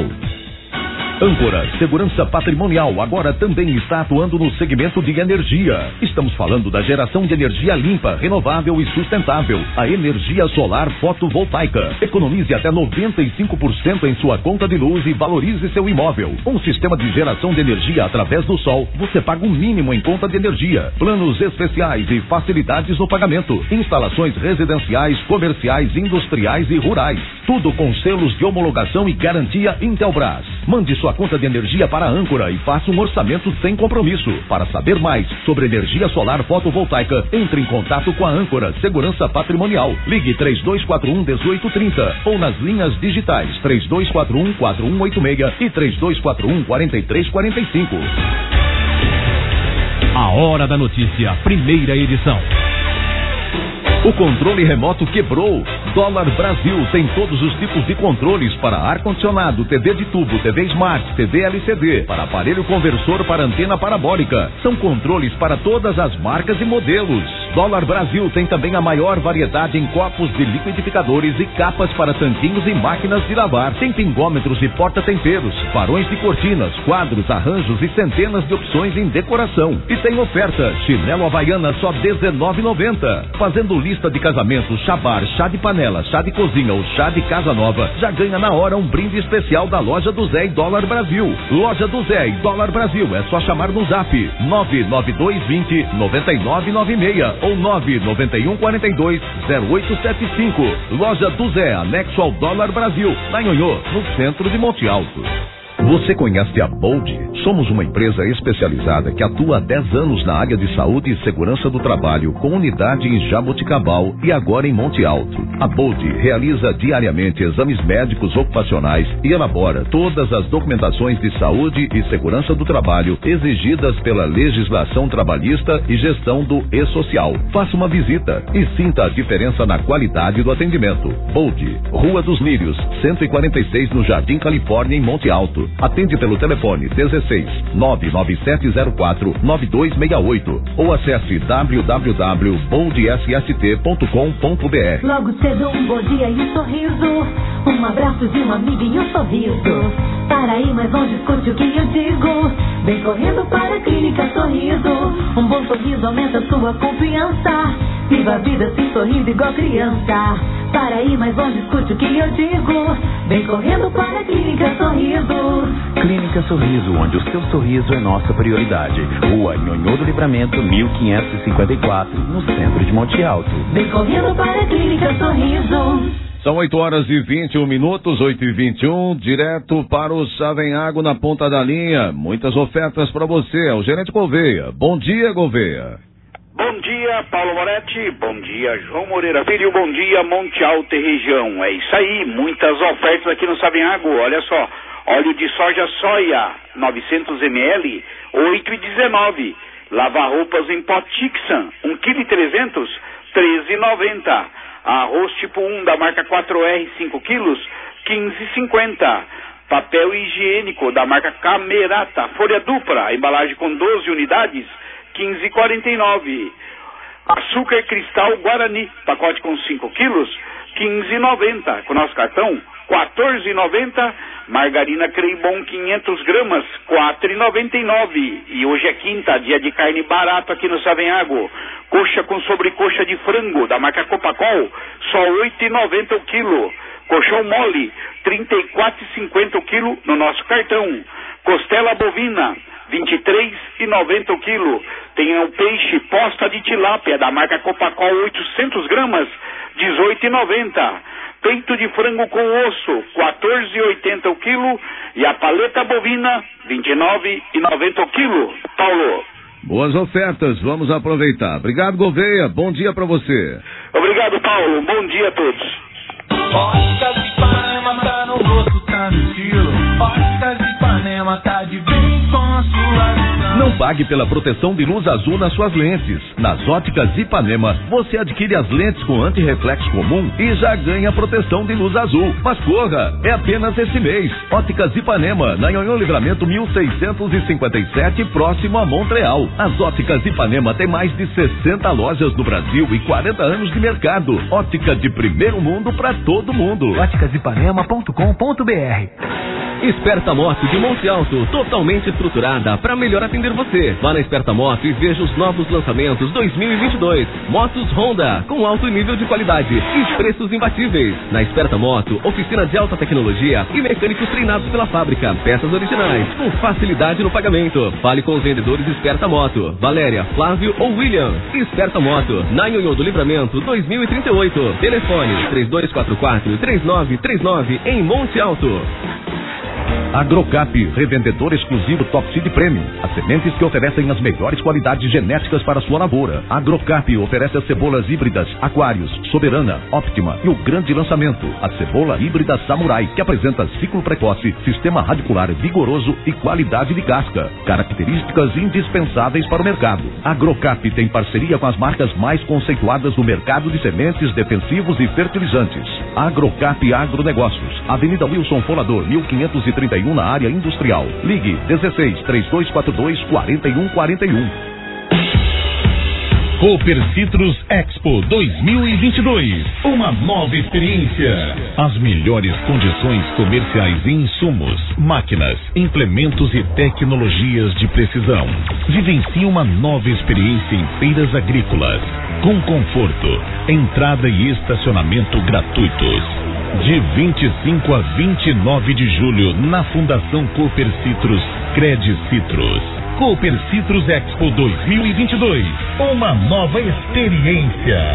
Âncora Segurança Patrimonial agora também está atuando no segmento de energia. Estamos falando da geração de energia limpa, renovável e sustentável. A energia solar fotovoltaica. Economize até noventa e cinco por cento em sua conta de luz e valorize seu imóvel. Um sistema de geração de energia através do sol. Você paga um mínimo em conta de energia. Planos especiais e facilidades no pagamento. Instalações residenciais, comerciais, industriais e rurais. Tudo com selos de homologação e garantia Intelbras. Mande sua conta de energia para a Âncora e faça um orçamento sem compromisso. Para saber mais sobre energia solar fotovoltaica, entre em contato com a Âncora Segurança Patrimonial. Ligue três dois quatro um, um oito três zero ou nas linhas digitais três dois quatro um, quatro um oito seis e três dois quatro um, quatro três quatro cinco. A Hora da Notícia, primeira edição. O controle remoto quebrou. Dólar Brasil tem todos os tipos de controles para ar-condicionado, T V de tubo, T V Smart, T V L C D, para aparelho conversor para antena parabólica. São controles para todas as marcas e modelos. Dólar Brasil tem também a maior variedade em copos de liquidificadores e capas para tanquinhos e máquinas de lavar. Tem pingômetros e porta-temperos, farões de cortinas, quadros, arranjos e centenas de opções em decoração. E tem oferta, chinelo havaiana só dezenove reais e noventa centavos. Fazendo lista de casamento, chá bar, chá de panela, chá de cozinha ou chá de casa nova, já ganha na hora um brinde especial da Loja do Zé e Dólar Brasil. Loja do Zé e Dólar Brasil, é só chamar no zap nove nove dois dois zero, nove nove nove seis ou nove nove um quatro dois, zero oito sete cinco. Loja do Zé, anexo ao Dólar Brasil, na Nhonhô, no centro de Monte Alto. Você conhece a Bold? Somos uma empresa especializada que atua há dez anos na área de saúde e segurança do trabalho, com unidade em Jaboticabal e agora em Monte Alto. A Bold realiza diariamente exames médicos ocupacionais e elabora todas as documentações de saúde e segurança do trabalho exigidas pela legislação trabalhista e gestão do E-Social. Faça uma visita e sinta a diferença na qualidade do atendimento. Bold, Rua dos Lírios, cento e quarenta e seis no Jardim Califórnia, em Monte Alto. Atende pelo telefone dezesseis, nove nove sete zero quatro, nove dois seis oito ou acesse w w w ponto bold s s t ponto com ponto b r. Logo cedo um bom dia e um sorriso, um abraço de uma amiga e um sorriso. Para aí, mas não discute o que eu digo. Vem correndo para a Clínica Sorriso. Um bom sorriso aumenta sua confiança. Viva a vida assim sorrindo igual criança. Para aí, mas não discute o que eu digo. Vem correndo para a Clínica Sorriso. Clínica Sorriso, onde o seu sorriso é nossa prioridade. Rua Nhonhô do Livramento, mil quinhentos e cinquenta e quatro, no centro de Monte Alto. Vem correndo para a Clínica Sorriso. São oito horas e vinte e um minutos, oito e vinte e um, direto para o Savenhago na ponta da linha. Muitas ofertas para você, é o gerente Gouveia. Bom dia, Gouveia. Bom dia, Paulo Moretti. Bom dia, João Moreira Filho. Bom dia, Monte Alto e região. É isso aí, muitas ofertas aqui no Savenhago. Olha só, óleo de soja soia, novecentos mililitros, oito e dezenove. Lava-roupas em pó Tixan, um quilo e trezentos, treze e noventa. Arroz tipo um da marca quatro R, cinco quilos, quinze e cinquenta. Papel higiênico da marca Camerata, folha dupla, embalagem com doze unidades, quinze e quarenta e nove. Açúcar cristal Guarani, pacote com cinco quilos, quinze e noventa. Com nosso cartão, quatorze e noventa. Margarina Creibon quinhentos gramas, quatro e noventa e nove. E hoje é quinta, dia de carne barato aqui no Savenhago. Coxa com sobrecoxa de frango da marca Copacol, só oito e noventa o quilo. Colchão mole, trinta e quatro e cinquenta o quilo no nosso cartão. Costela bovina, vinte e três e noventa o quilo. Tem o peixe posta de tilápia da marca Copacol, oitocentos gramas, dezoito e noventa. Peito de frango com osso, quatorze e oitenta o quilo. E a paleta bovina, vinte e nove e noventa o quilo. Paulo. Boas ofertas, vamos aproveitar. Obrigado, Gouveia. Bom dia para você. Obrigado, Paulo. Bom dia a todos. Óticas Ipanema tá no gosto, tá no estilo. Óticas Ipanema tá de bem com a sua visão. Não pague pela proteção de luz azul nas suas lentes. Nas Óticas Ipanema, você adquire as lentes com antirreflexo comum e já ganha proteção de luz azul. Mas corra, é apenas esse mês. Óticas Ipanema, na Nhonhô Livramento mil seiscentos e cinquenta e sete, próximo a Montreal. As Óticas Ipanema tem mais de sessenta lojas no Brasil e quarenta anos de mercado. Ótica de primeiro mundo para todo mundo. óticas ipanema ponto com ponto b r. Esperta Moto de Monte Alto, totalmente estruturada para melhor atender você. Vá na Esperta Moto e veja os novos lançamentos dois mil e vinte e dois. Motos Honda, com alto nível de qualidade e preços imbatíveis. Na Esperta Moto, oficina de alta tecnologia e mecânicos treinados pela fábrica. Peças originais, com facilidade no pagamento. Fale com os vendedores Esperta Moto, Valéria, Flávio ou William. Esperta Moto, na Nhonhô do Livramento dois mil e trinta e oito. Telefone três dois quatro quatro, três nove três nove em Monte Alto. Agrocap, revendedor exclusivo Top Seed Premium. As sementes que oferecem as melhores qualidades genéticas para sua lavoura. Agrocap oferece as cebolas híbridas Aquários, Soberana, Optima e o grande lançamento, a cebola híbrida Samurai, que apresenta ciclo precoce, sistema radicular vigoroso e qualidade de casca. Características indispensáveis para o mercado. Agrocap tem parceria com as marcas mais conceituadas do mercado de sementes, defensivos e fertilizantes. Agrocap Agronegócios, Avenida Wilson Folador, mil quinhentos e trinta e um, na área industrial. Ligue dezesseis, três dois quatro dois, quatro um quatro um. Cooper Citrus Expo dois mil e vinte e dois. Uma nova experiência. As melhores condições comerciais e insumos, máquinas, implementos e tecnologias de precisão. Vivencie uma nova experiência em feiras agrícolas. Com conforto, entrada e estacionamento gratuitos. De vinte e cinco a vinte e nove de julho, na Fundação Cooper Citrus, Cred Citrus. Cooper Citrus Expo dois mil e vinte e dois. Uma nova experiência.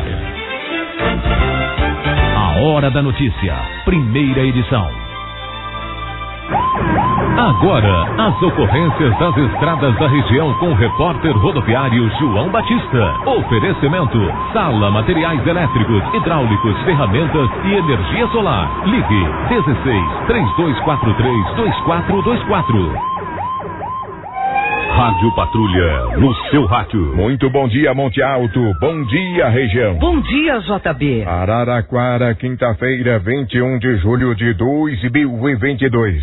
A Hora da Notícia, primeira edição. Agora, as ocorrências das estradas da região com o repórter rodoviário João Batista. Oferecimento: Sala Materiais Elétricos, Hidráulicos, Ferramentas e Energia Solar. Ligue dezesseis, três dois quatro três, dois quatro dois quatro. Rádio Patrulha, no seu rádio. Muito bom dia, Monte Alto. Bom dia, região. Bom dia, J B. Araraquara, quinta-feira, vinte e um de julho de dois mil e vinte e dois.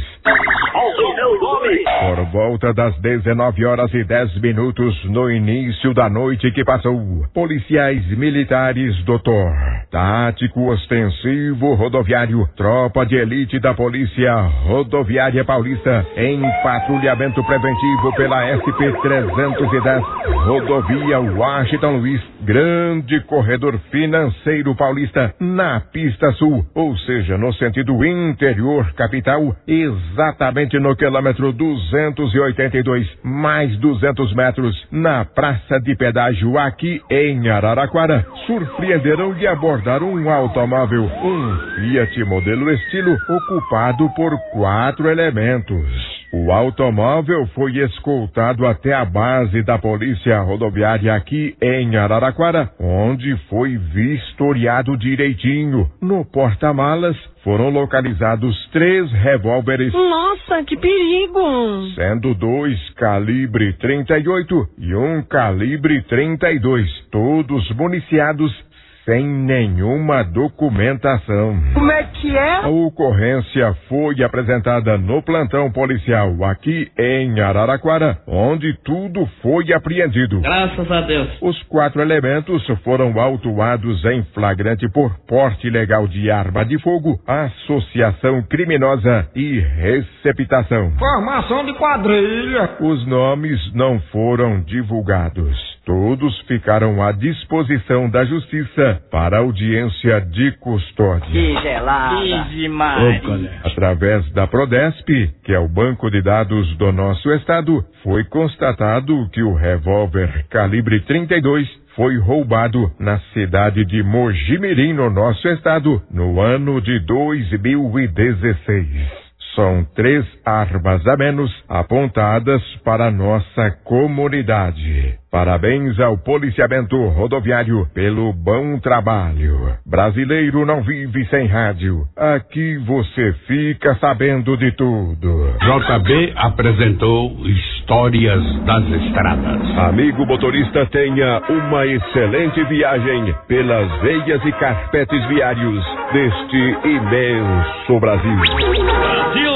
Por volta das dezenove horas e dez minutos, no início da noite que passou, policiais militares, doutor, tático ostensivo rodoviário, tropa de elite da Polícia Rodoviária Paulista, em patrulhamento preventivo pela S P trezentos e dez, rodovia Washington Luiz, grande corredor financeiro paulista, na pista sul, ou seja, no sentido interior capital, exatamente no quilômetro duzentos e oitenta e dois, mais duzentos metros, na praça de pedágio aqui em Araraquara, surpreenderam e abordaram um automóvel, um Fiat modelo estilo, ocupado por quatro elementos. O automóvel foi escoltado até a base da Polícia Rodoviária aqui em Araraquara, onde foi vistoriado direitinho. No porta-malas foram localizados três revólveres. Nossa, que perigo! Sendo dois calibre trinta e oito e um calibre trinta e dois, todos municiados sem nenhuma documentação. Como é que é? A ocorrência foi apresentada no plantão policial aqui em Araraquara, onde tudo foi apreendido. Graças a Deus. Os quatro elementos foram autuados em flagrante por porte ilegal de arma de fogo, associação criminosa e receptação. Formação de quadrilha. Os nomes não foram divulgados. Todos ficaram à disposição da Justiça para audiência de custódia. Que gelada. Que demais. Através da Prodesp, que é o banco de dados do nosso estado, foi constatado que o revólver calibre trinta e dois foi roubado na cidade de Mojimirim, no nosso estado, no ano de dois mil e dezesseis. São três armas a menos apontadas para a nossa comunidade. Parabéns ao policiamento rodoviário pelo bom trabalho. Brasileiro não vive sem rádio. Aqui você fica sabendo de tudo. J B apresentou Histórias das Estradas. Amigo motorista, tenha uma excelente viagem pelas veias e carpetes viários deste imenso Brasil. Brasil!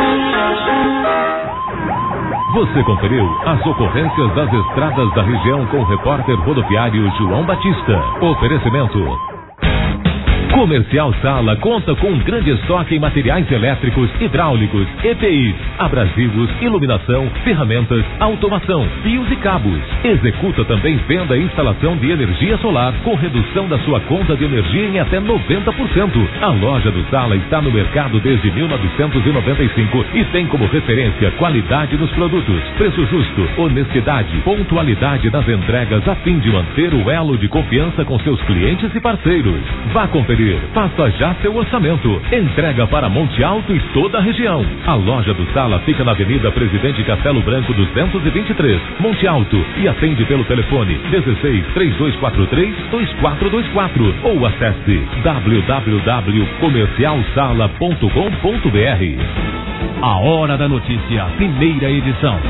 Você conferiu as ocorrências das estradas da região com o repórter rodoviário João Batista. Oferecimento: Comercial Sala conta com um grande estoque em materiais elétricos, hidráulicos, E P Is, abrasivos, iluminação, ferramentas, automação, fios e cabos. Executa também venda e instalação de energia solar com redução da sua conta de energia em até noventa por cento. A loja do Sala está no mercado desde mil novecentos e noventa e cinco e tem como referência qualidade nos produtos, preço justo, honestidade, pontualidade nas entregas a fim de manter o elo de confiança com seus clientes e parceiros. Vá conferir. Faça já seu orçamento. Entrega para Monte Alto e toda a região. A loja do Sala fica na Avenida Presidente Castelo Branco duzentos e vinte e três, Monte Alto, e atende pelo telefone dezesseis, três dois quatro três, dois quatro dois quatro ou acesse w w w ponto comercial sala ponto com ponto b r. A Hora da Notícia, primeira edição.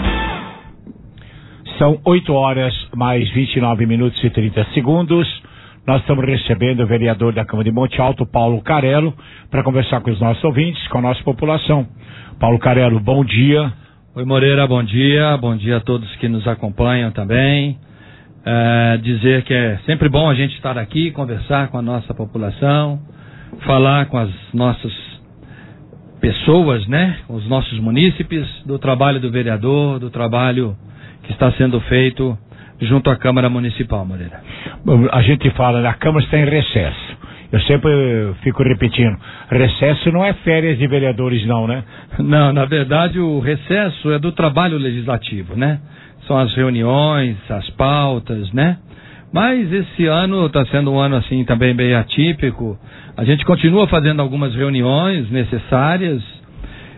São oito horas mais vinte e nove minutos e trinta segundos. Nós estamos recebendo o vereador da Câmara de Monte Alto, Paulo Carello, para conversar com os nossos ouvintes, com a nossa população. Paulo Carello, bom dia. Oi, Moreira, bom dia. Bom dia a todos que nos acompanham também. É, dizer que é sempre bom a gente estar aqui, conversar com a nossa população, falar com as nossas pessoas, né? Os nossos munícipes, do trabalho do vereador, do trabalho que está sendo feito junto à Câmara Municipal, Moreira. A gente fala, a Câmara está em recesso. Eu sempre fico repetindo, recesso não é férias de vereadores não, né? Não, na verdade o recesso é do trabalho legislativo, né? São as reuniões, as pautas, né? Mas esse ano está sendo um ano assim também bem atípico. A gente continua fazendo algumas reuniões necessárias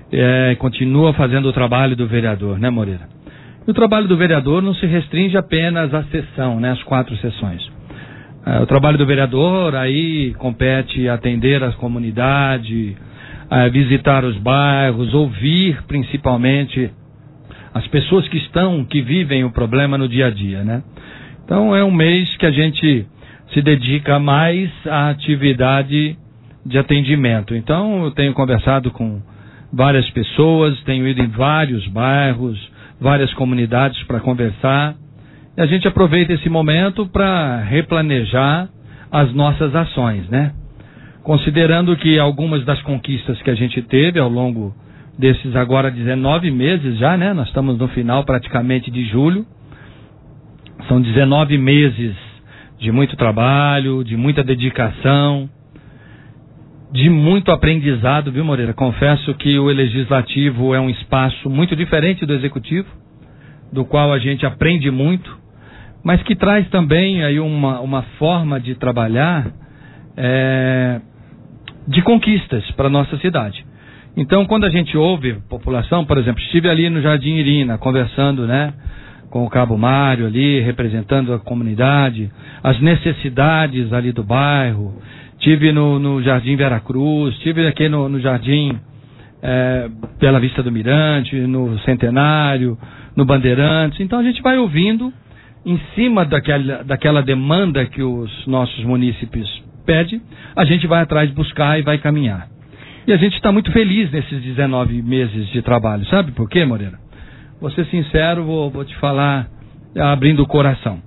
é, continua fazendo o trabalho do vereador, né, Moreira? E o trabalho do vereador não se restringe apenas à sessão, né, às quatro sessões. É, o trabalho do vereador aí compete atender a comunidade, a visitar os bairros, ouvir principalmente as pessoas que estão, que vivem o problema no dia a dia, né? Então é um mês que a gente se dedica mais à atividade de atendimento. Então eu tenho conversado com várias pessoas, tenho ido em vários bairros, várias comunidades para conversar. E a gente aproveita esse momento para replanejar as nossas ações, né? Considerando que algumas das conquistas que a gente teve ao longo desses agora dezenove meses já, né? Nós estamos no final praticamente de julho. São dezenove meses de muito trabalho, de muita dedicação, de muito aprendizado, viu, Moreira? Confesso que o legislativo é um espaço muito diferente do executivo, do qual a gente aprende muito, mas que traz também aí uma, uma forma de trabalhar é, de conquistas para a nossa cidade. Então, quando a gente ouve a população, por exemplo, estive ali no Jardim Irina, conversando, né, com o Cabo Mário ali, representando a comunidade, as necessidades ali do bairro. Estive no, no Jardim Veracruz, estive aqui no, no Jardim é, Bela Vista do Mirante, no Centenário, no Bandeirantes. Então a gente vai ouvindo em cima daquela, daquela demanda que os nossos munícipes pedem, a gente vai atrás buscar e vai caminhar. E a gente está muito feliz nesses dezenove meses de trabalho. Sabe por quê, Moreira? Vou ser sincero, vou, vou te falar abrindo o coração.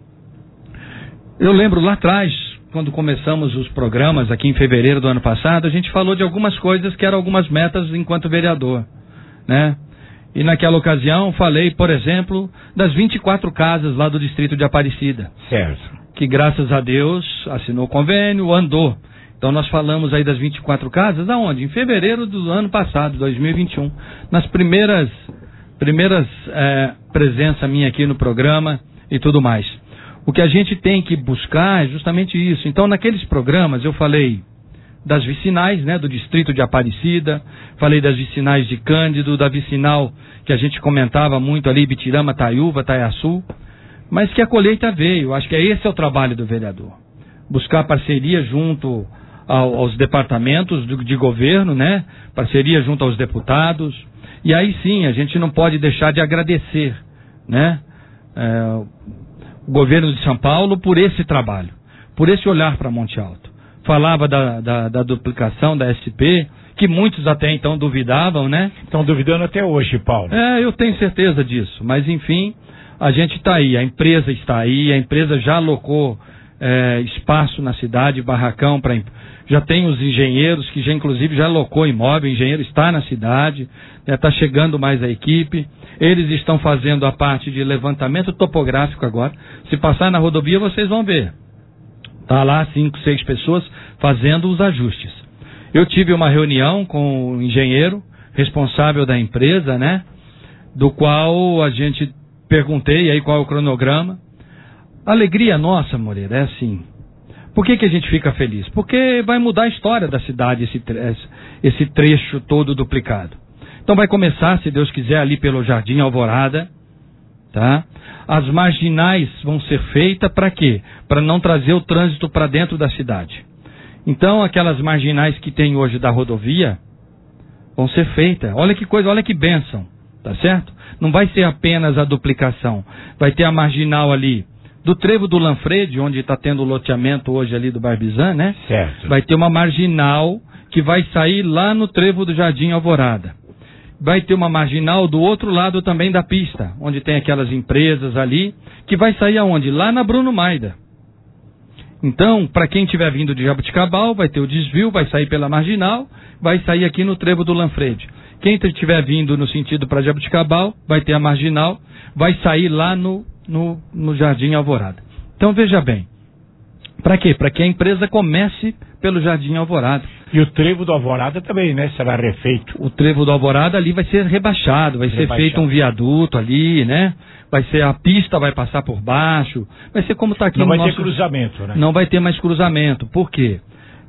Eu lembro lá atrás, quando começamos os programas aqui em fevereiro do ano passado, a gente falou de algumas coisas que eram algumas metas enquanto vereador, né? E naquela ocasião falei, por exemplo, das vinte e quatro casas lá do distrito de Aparecida. Certo. Que graças a Deus assinou o convênio, andou. Então nós falamos aí das vinte e quatro casas, aonde? Em fevereiro do ano passado, dois mil e vinte e um. Nas primeiras, primeiras é, presença minha aqui no programa e tudo mais. O que a gente tem que buscar é justamente isso. Então, naqueles programas, eu falei das vicinais, né, do distrito de Aparecida, falei das vicinais de Cândido, da vicinal que a gente comentava muito ali, Bitirama, Taiúva, Taiaçu, mas que a colheita veio. Acho que esse é o trabalho do vereador. Buscar parceria junto ao, aos departamentos de, de governo, né, parceria junto aos deputados, e aí sim, a gente não pode deixar de agradecer, né, é, o governo de São Paulo por esse trabalho, por esse olhar para Monte Alto. Falava da, da, da duplicação da S P, que muitos até então duvidavam, né? Estão duvidando até hoje, Paulo. É, eu tenho certeza disso, mas enfim, a gente está aí, a empresa está aí, a empresa já alocou é, espaço na cidade, barracão, para já tem os engenheiros, que já inclusive já alocou imóvel, o engenheiro está na cidade, está né, chegando mais a equipe. Eles estão fazendo a parte de levantamento topográfico agora. Se passar na rodovia, vocês vão ver. Está lá cinco, seis pessoas fazendo os ajustes. Eu tive uma reunião com o engenheiro responsável da empresa, né? Do qual a gente perguntei aí qual é o cronograma. A alegria nossa, Moreira, é assim. Por que que a gente fica feliz? Porque vai mudar a história da cidade, esse, esse trecho todo duplicado. Então vai começar, se Deus quiser, ali pelo Jardim Alvorada, tá? As marginais vão ser feitas para quê? Para não trazer o trânsito para dentro da cidade. Então aquelas marginais que tem hoje da rodovia vão ser feitas. Olha que coisa, olha que bênção, tá certo? Não vai ser apenas a duplicação. Vai ter a marginal ali do Trevo do Lanfredi, onde está tendo o loteamento hoje ali do Barbizan, né? Certo. Vai ter uma marginal que vai sair lá no Trevo do Jardim Alvorada. Vai ter uma marginal do outro lado também da pista, onde tem aquelas empresas ali, que vai sair aonde? Lá na Bruno Maida. Então, para quem estiver vindo de Jabuticabal, vai ter o desvio, vai sair pela marginal, vai sair aqui no Trevo do Lanfredi. Quem estiver vindo no sentido para Jabuticabal, vai ter a marginal, vai sair lá no, no, no Jardim Alvorada. Então, veja bem. Para quê? Para que a empresa comece pelo Jardim Alvorada. E o trevo do Alvorada também, né? Será refeito. O trevo do Alvorada ali vai ser rebaixado, vai rebaixado. ser feito um viaduto ali, né? Vai ser, a pista vai passar por baixo, vai ser como está aqui no no nosso... Não vai ter cruzamento, né? Não vai ter mais cruzamento. Por quê?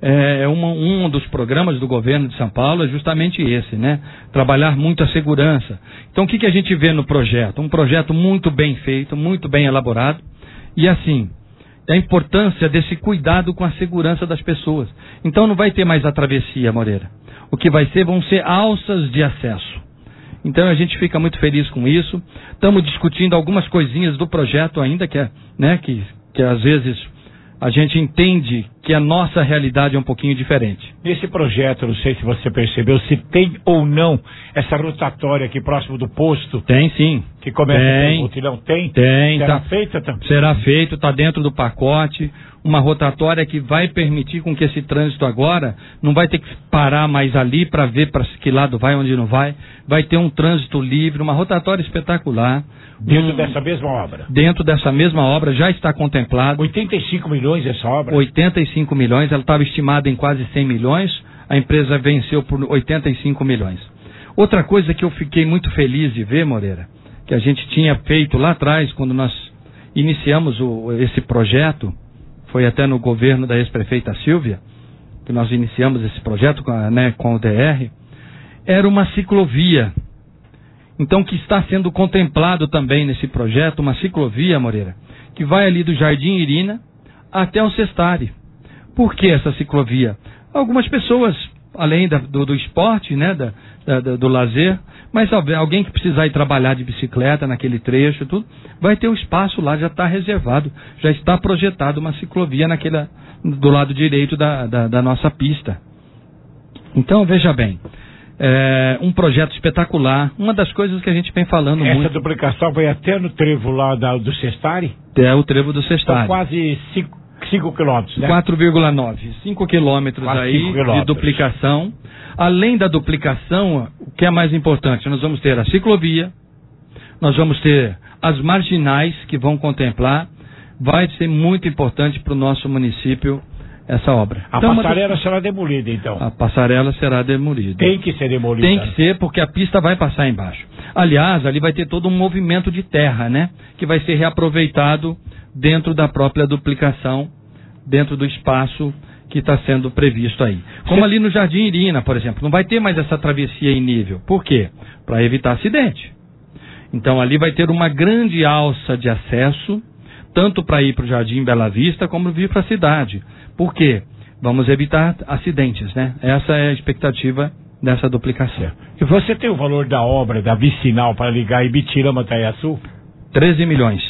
é uma, um dos programas do governo de São Paulo é justamente esse, né? Trabalhar muito a segurança. Então, o que, que a gente vê no projeto? Um projeto muito bem feito, muito bem elaborado, e assim, a importância desse cuidado com a segurança das pessoas. Então, não vai ter mais a travessia, Moreira. O que vai ser, vão ser alças de acesso. Então, a gente fica muito feliz com isso. Estamos discutindo algumas coisinhas do projeto ainda, que, é, né, que, que às vezes a gente entende que a nossa realidade é um pouquinho diferente. Nesse projeto, não sei se você percebeu, se tem ou não essa rotatória aqui próximo do posto. Tem sim. Que começa tem, pelo mutirão. Tem? Tem. Será tá, feita também? Será feito, está dentro do pacote. Uma rotatória que vai permitir com que esse trânsito agora não vai ter que parar mais ali para ver para que lado vai, onde não vai. Vai ter um trânsito livre, uma rotatória espetacular. Dentro um, dessa mesma obra? Dentro dessa mesma obra, já está contemplado. oitenta e cinco milhões essa obra? oitenta e cinco milhões, ela estava estimada em quase cem milhões, a empresa venceu por oitenta e cinco milhões. Outra coisa que eu fiquei muito feliz de ver, Moreira, que a gente tinha feito lá atrás, quando nós iniciamos o, esse projeto, foi até no governo da ex-prefeita Silvia, que nós iniciamos esse projeto com, a, né, com o D R, era uma ciclovia. Então, que está sendo contemplado também nesse projeto, uma ciclovia, Moreira, que vai ali do Jardim Irina até o Sestari. Por que essa ciclovia? Algumas pessoas, além da, do, do esporte, né, da, da, do lazer, mas alguém que precisar ir trabalhar de bicicleta naquele trecho, tudo, vai ter um espaço lá, já está reservado, já está projetado uma ciclovia naquela, do lado direito da, da, da nossa pista. Então, veja bem, é um projeto espetacular, uma das coisas que a gente vem falando Essa muito. Essa duplicação vai até no trevo lá da, do Sestari? É o trevo do Sestari. Então, quase cinco quilômetros, né? quatro vírgula nove, cinco quilômetros aí quilômetros. de duplicação. Além da duplicação, o que é mais importante? Nós vamos ter a ciclovia, nós vamos ter as marginais que vão contemplar. Vai ser muito importante para o nosso município essa obra. A então, passarela uma... será demolida, então? A passarela será demolida. Tem que ser demolida. Tem que ser, porque a pista vai passar embaixo. Aliás, ali vai ter todo um movimento de terra, né? Que vai ser reaproveitado dentro da própria duplicação, dentro do espaço que está sendo previsto aí. Como Cê... ali no Jardim Irina, por exemplo, não vai ter mais essa travessia em nível. Por quê? Para evitar acidente. Então ali vai ter uma grande alça de acesso, tanto para ir para o Jardim Bela Vista, como vir para a cidade. Por quê? Vamos evitar acidentes, né? Essa é a expectativa dessa duplicação. E você tem o valor da obra, da vicinal, para ligar Ibitirama a Taiaçu? treze milhões.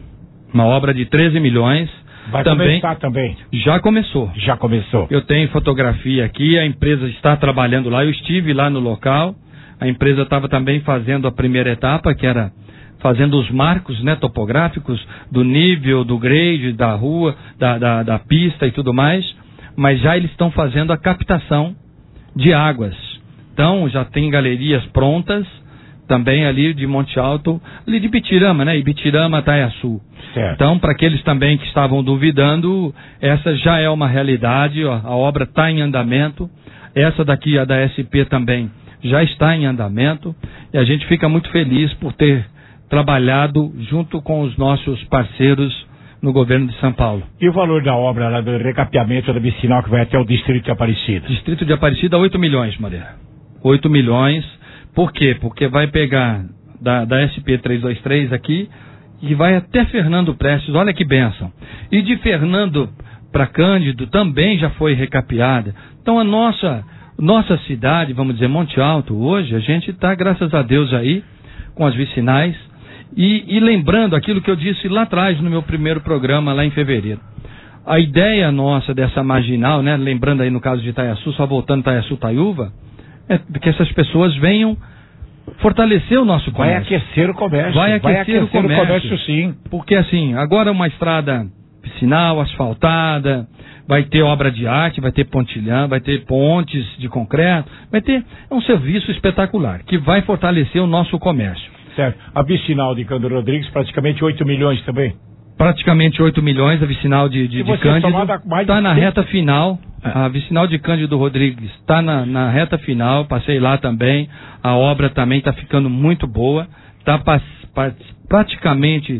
Uma obra de treze milhões. Vai também, começar também? Já começou. Já começou. Eu tenho fotografia aqui, a empresa está trabalhando lá, eu estive lá no local, a empresa estava também fazendo a primeira etapa, que era fazendo os marcos, né, topográficos do nível, do grade, da rua, da, da, da pista e tudo mais, mas já eles estão fazendo a captação de águas. Então, já tem galerias prontas, também ali de Monte Alto, ali de Ibitirama, né, Ibitirama, Taiaçu. Certo. Então, para aqueles também que estavam duvidando, essa já é uma realidade, ó, a obra está em andamento, essa daqui, a da S P também, já está em andamento, e a gente fica muito feliz por ter trabalhado junto com os nossos parceiros no governo de São Paulo. E o valor da obra lá do recapeamento da vicinal que vai até o Distrito de Aparecida? Distrito de Aparecida, oito milhões, Maria. oito milhões. Por quê? Porque vai pegar da, da S P trezentos e vinte e três aqui e vai até Fernando Prestes. Olha que bênção. E de Fernando para Cândido também já foi recapeada. Então a nossa, nossa cidade, vamos dizer, Monte Alto, hoje, a gente está, graças a Deus, aí com as vicinais. E, e lembrando aquilo que eu disse lá atrás, no meu primeiro programa, lá em fevereiro. A ideia nossa dessa marginal, né, lembrando aí no caso de Taiaçu, só voltando Taiaçu-Taiúva, é que essas pessoas venham fortalecer o nosso comércio. Vai aquecer o comércio. Vai aquecer, Vai aquecer o, comércio. o comércio, sim. Porque assim, agora uma estrada vicinal, asfaltada, vai ter obra de arte, vai ter pontilhão, vai ter pontes de concreto, vai ter um serviço espetacular, que vai fortalecer o nosso comércio. Certo. A vicinal de Cândido Rodrigues, praticamente oito milhões também? Praticamente oito milhões, a vicinal de, de, de Cândido está na reta final. É. A vicinal de Cândido Rodrigues está na, na reta final, passei lá também, a obra também está ficando muito boa, está praticamente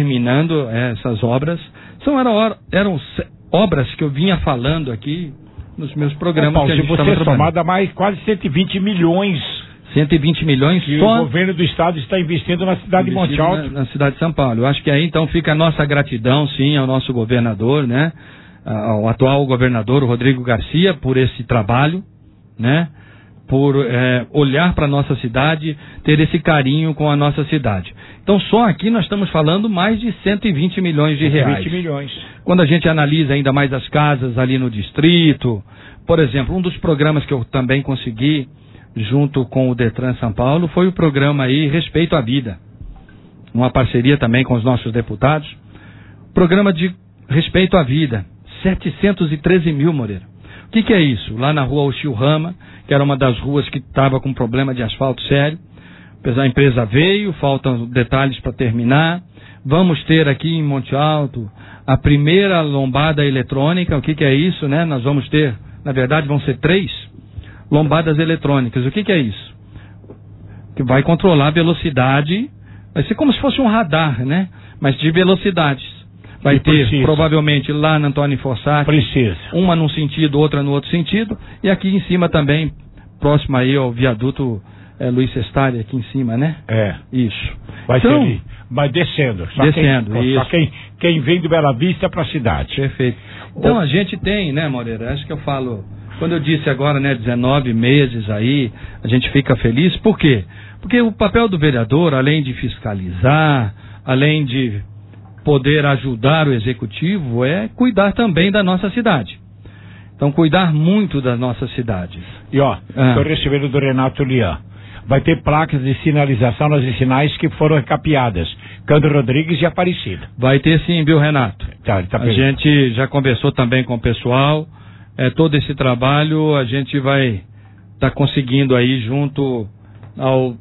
terminando essas obras. São, eram, eram obras que eu vinha falando aqui nos meus programas. Paulo, que a gente se você estava somar, dá mais quase cento e vinte milhões. cento e vinte milhões que só o governo do estado está investindo na cidade de Monte Alto. Na, na cidade de São Paulo. Eu acho que aí então fica a nossa gratidão, sim, ao nosso governador, né? Ao atual governador, o Rodrigo Garcia, por esse trabalho, né? Por é, olhar para a nossa cidade, ter esse carinho com a nossa cidade. Então só aqui nós estamos falando mais de cento e vinte milhões de reais. cento e vinte milhões. Quando a gente analisa ainda mais as casas ali no distrito, por exemplo, um dos programas que eu também consegui, junto com o Detran São Paulo, foi o programa aí Respeito à Vida. Uma parceria também com os nossos deputados. Programa de Respeito à Vida. setecentos e treze mil, Moreira. O que, que é isso? Lá na rua Oshio Rama, que era uma das ruas que estava com problema de asfalto sério. A empresa veio, faltam detalhes para terminar. Vamos ter aqui em Monte Alto a primeira lombada eletrônica. O que, que é isso, né? Nós vamos ter, na verdade, vão ser três lombadas eletrônicas. O que, que é isso? Que vai controlar a velocidade. Vai ser como se fosse um radar, né? Mas de velocidades. Vai e ter, precisa. provavelmente, lá na Antônio Fossati. Precisa. Uma num sentido, outra no outro sentido. E aqui em cima também, próximo aí ao viaduto é, Luiz Sestari, aqui em cima, né? É. Isso. Vai então, ser, vai descendo. Só descendo, quem, isso. Só quem, quem vem do Bela Vista para a cidade. Perfeito. Então, a gente tem, né, Moreira? Acho que eu falo... Quando eu disse agora, né, dezenove meses aí, a gente fica feliz. Por quê? Porque o papel do vereador, além de fiscalizar, além de poder ajudar o executivo, é cuidar também da nossa cidade. Então, cuidar muito das nossas cidades. E ó, estou ah. recebendo do Renato Lian. Vai ter placas de sinalização nas sinais que foram recapeadas. Cândido Rodrigues e Aparecida. Vai ter sim, viu, Renato? Tá, tá a gente já conversou também com o pessoal. É, todo esse trabalho a gente vai estar tá conseguindo aí junto ao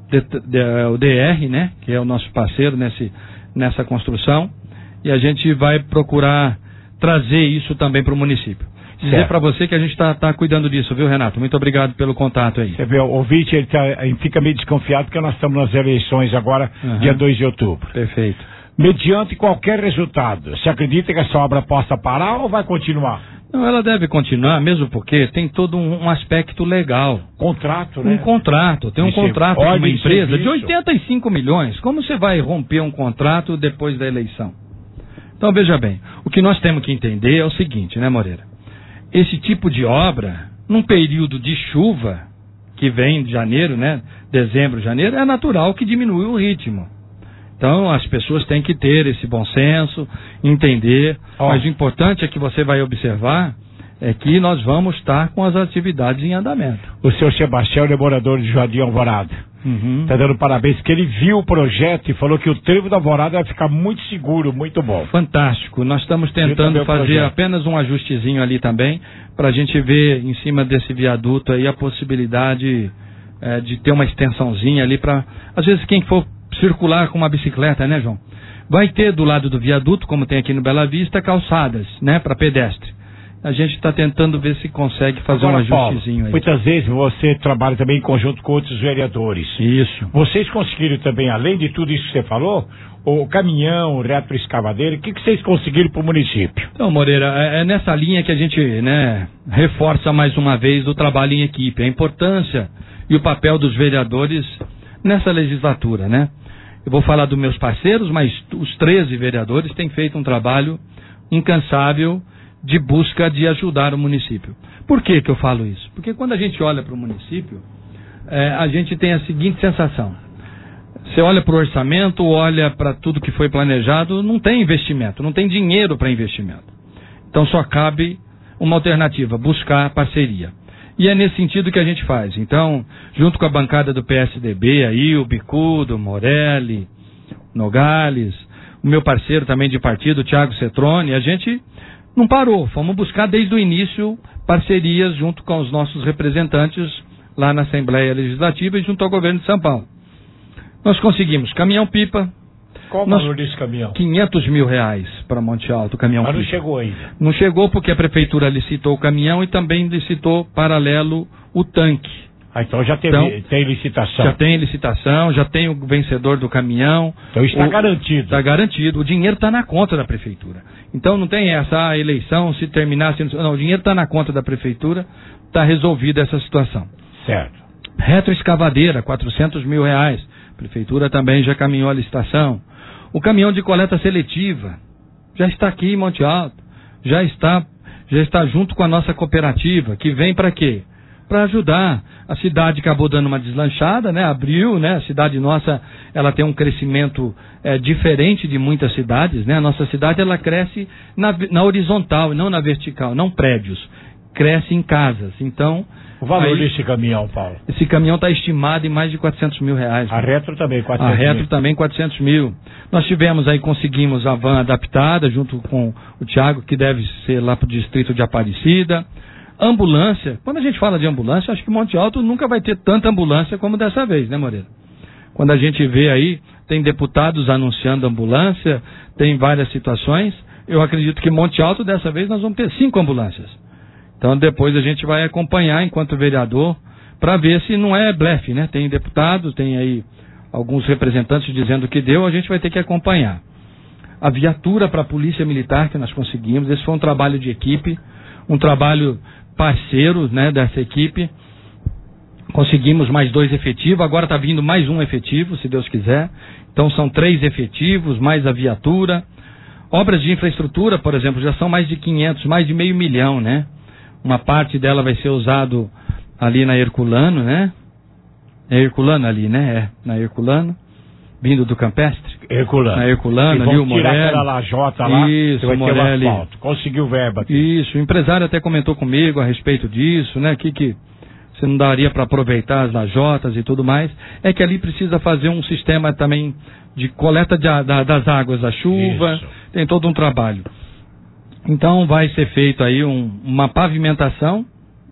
D R, né? Que é o nosso parceiro nesse, nessa construção. E a gente vai procurar trazer isso também para o município. Dizer para você que a gente está tá cuidando disso, viu, Renato? Muito obrigado pelo contato aí. Você vê, o ouvinte ele, tá, ele fica meio desconfiado porque nós estamos nas eleições agora, uhum. dia dois de outubro. Perfeito. Mediante qualquer resultado, você acredita que essa obra possa parar ou vai continuar? Não, ela deve continuar, mesmo porque tem todo um, um aspecto legal. Contrato, né? Um contrato, tem um de contrato com uma empresa serviço. de oitenta e cinco milhões. Como você vai romper um contrato depois da eleição? Então, veja bem, o que nós temos que entender é o seguinte, né, Moreira? Esse tipo de obra, num período de chuva, que vem de janeiro, né, dezembro, janeiro, é natural que diminui o ritmo. Então, as pessoas têm que ter esse bom senso, entender, oh. mas o importante é que você vai observar é que nós vamos estar com as atividades em andamento. O senhor Sebastião é morador de Jardim Alvorada. Está uhum. dando parabéns, que ele viu o projeto e falou que o trevo da Alvorada vai ficar muito seguro, muito bom. Fantástico. Nós estamos tentando fazer apenas um ajustezinho ali também, para a gente ver em cima desse viaduto aí a possibilidade é, de ter uma extensãozinha ali para, às vezes, quem for circular com uma bicicleta, né, João? Vai ter do lado do viaduto, como tem aqui no Bela Vista, calçadas, né, para pedestre. A gente está tentando ver se consegue fazer Agora, um ajustezinho Paulo, aí. Muitas vezes você trabalha também em conjunto com outros vereadores. Isso. Vocês conseguiram também, além de tudo isso que você falou, o caminhão, o retroescavadeiro, o que, que vocês conseguiram para o município? Então, Moreira, é, é nessa linha que a gente, né, reforça mais uma vez o trabalho em equipe, a importância e o papel dos vereadores nessa legislatura, né? Eu vou falar dos meus parceiros, mas os treze vereadores têm feito um trabalho incansável de busca de ajudar o município. Por que que eu falo isso? Porque quando a gente olha para o município, é, a gente tem a seguinte sensação. Você olha para o orçamento, olha para tudo que foi planejado, não tem investimento, não tem dinheiro para investimento. Então só cabe uma alternativa, buscar parceria. E é nesse sentido que a gente faz. Então, junto com a bancada do P S D B, aí, o Bicudo, Morelli, Nogales, o meu parceiro também de partido, o Thiago Cetrone, a gente não parou. Fomos buscar desde o início parcerias junto com os nossos representantes lá na Assembleia Legislativa e junto ao governo de São Paulo. Nós conseguimos caminhão-pipa. Qual o valor desse caminhão? quinhentos mil reais para Monte Alto, caminhão Mas pipa. não chegou ainda. Não chegou porque a prefeitura licitou o caminhão e também licitou paralelo o tanque. Ah, então já teve, então, tem licitação. Já tem licitação, já tem o vencedor do caminhão. Então está o, garantido. Está garantido. O dinheiro está na conta da prefeitura. Então não tem essa a eleição, se terminar... Se não, o dinheiro está na conta da prefeitura, está resolvida essa situação. Certo. Retroescavadeira, quatrocentos mil reais. A prefeitura também já caminhou a licitação. O caminhão de coleta seletiva já está aqui em Monte Alto. Já está, já está junto com a nossa cooperativa, que vem para quê? Para ajudar. A cidade acabou dando uma deslanchada, né? Abriu, né? A cidade nossa, ela tem um crescimento é, diferente de muitas cidades, né? A nossa cidade, ela cresce na, na horizontal e não na vertical, não prédios. Cresce em casas. Então... O valor aí, desse caminhão, Paulo? Esse caminhão está estimado em mais de quatrocentos mil reais. A Retro também, quatrocentos mil. A Retro também, quatrocentos mil. Nós tivemos aí, conseguimos a van adaptada, junto com o Thiago, que deve ser lá para o distrito de Aparecida. Ambulância, quando a gente fala de ambulância, acho que Monte Alto nunca vai ter tanta ambulância como dessa vez, né, Moreira? Quando a gente vê aí, tem deputados anunciando ambulância, tem várias situações. Eu acredito que Monte Alto, dessa vez, nós vamos ter cinco ambulâncias. Então, depois a gente vai acompanhar, enquanto vereador, para ver se não é blefe, né? Tem deputados, tem aí alguns representantes dizendo que deu, a gente vai ter que acompanhar. A viatura para a Polícia Militar que nós conseguimos, esse foi um trabalho de equipe, um trabalho parceiro, né, dessa equipe. Conseguimos mais dois efetivos, agora está vindo mais um efetivo, se Deus quiser. Então são três efetivos, mais a viatura. Obras de infraestrutura, por exemplo, já são mais de quinhentos, mais de meio milhão, né? Uma parte dela vai ser usado ali na Herculano, né? É Herculano ali, né? É, na Herculano, vindo do Campestre. Herculano. Na Herculano, ali o Morelli. Tirar aquela lajota lá, isso, vai o ter Morelli. um asfalto. Conseguiu verba aqui. Isso, o empresário até comentou comigo a respeito disso, né? Que que você não daria para aproveitar as lajotas e tudo mais. É que ali precisa fazer um sistema também de coleta de, da, das águas da chuva. Isso. Tem todo um trabalho. Então vai ser feito aí um, uma pavimentação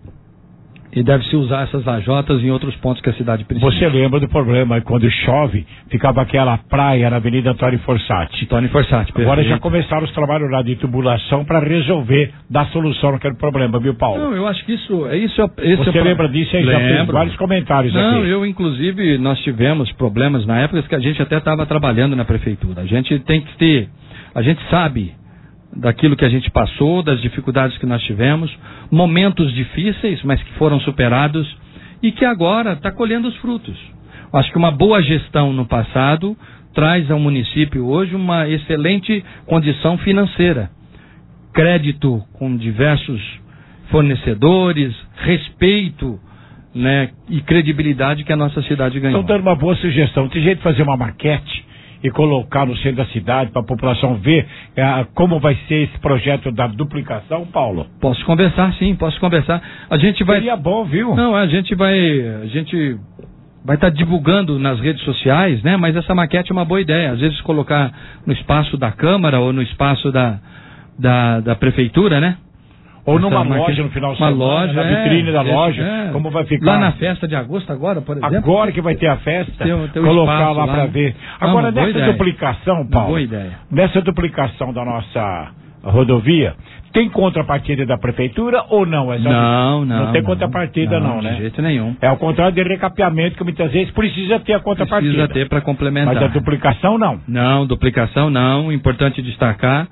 e deve-se usar essas lajotas em outros pontos que a cidade precisa. Você lembra do problema quando chove, ficava aquela praia na Avenida Antônio Fossati. Antônio Fossati, perfeito. Agora já começaram os trabalhos lá de tubulação para resolver, dar solução naquele problema, viu, Paulo? Não, eu acho que isso... isso esse Você é lembra disso? Aí já fez vários comentários Não, aqui. Não, eu inclusive, nós tivemos problemas na época que a gente até estava trabalhando na prefeitura. A gente tem que ter... A gente sabe daquilo que a gente passou, das dificuldades que nós tivemos, momentos difíceis, mas que foram superados e que agora está colhendo os frutos. Acho que uma boa gestão no passado traz ao município hoje uma excelente condição financeira. Crédito com diversos fornecedores, respeito, né, e credibilidade que a nossa cidade ganhou. Estão dando uma boa sugestão. Tem jeito de fazer uma maquete e colocar no centro da cidade para a população ver é, como vai ser esse projeto da duplicação, Paulo? Posso conversar, sim, posso conversar. A gente vai... Seria bom, viu? Não, a gente vai... A gente vai estar tá divulgando nas redes sociais, né? Mas essa maquete é uma boa ideia. Às vezes colocar no espaço da Câmara ou no espaço da, da, da Prefeitura, né? Ou numa Essa loja maquete, no final de uma semana, loja, na vitrine é, da é, loja, é. como vai ficar? Lá na festa de agosto agora, por exemplo. Agora que vai ter a festa, tem, tem colocar lá, lá para ver. Agora, não, nessa duplicação, Paulo, boa ideia. nessa duplicação da nossa rodovia, tem contrapartida da prefeitura ou não? É só não, não. Não tem contrapartida não, não, né? De jeito nenhum. É ao contrário de recapeamento, que muitas vezes precisa ter a contrapartida. Precisa ter para complementar. Mas a duplicação não. Não, duplicação não. Importante destacar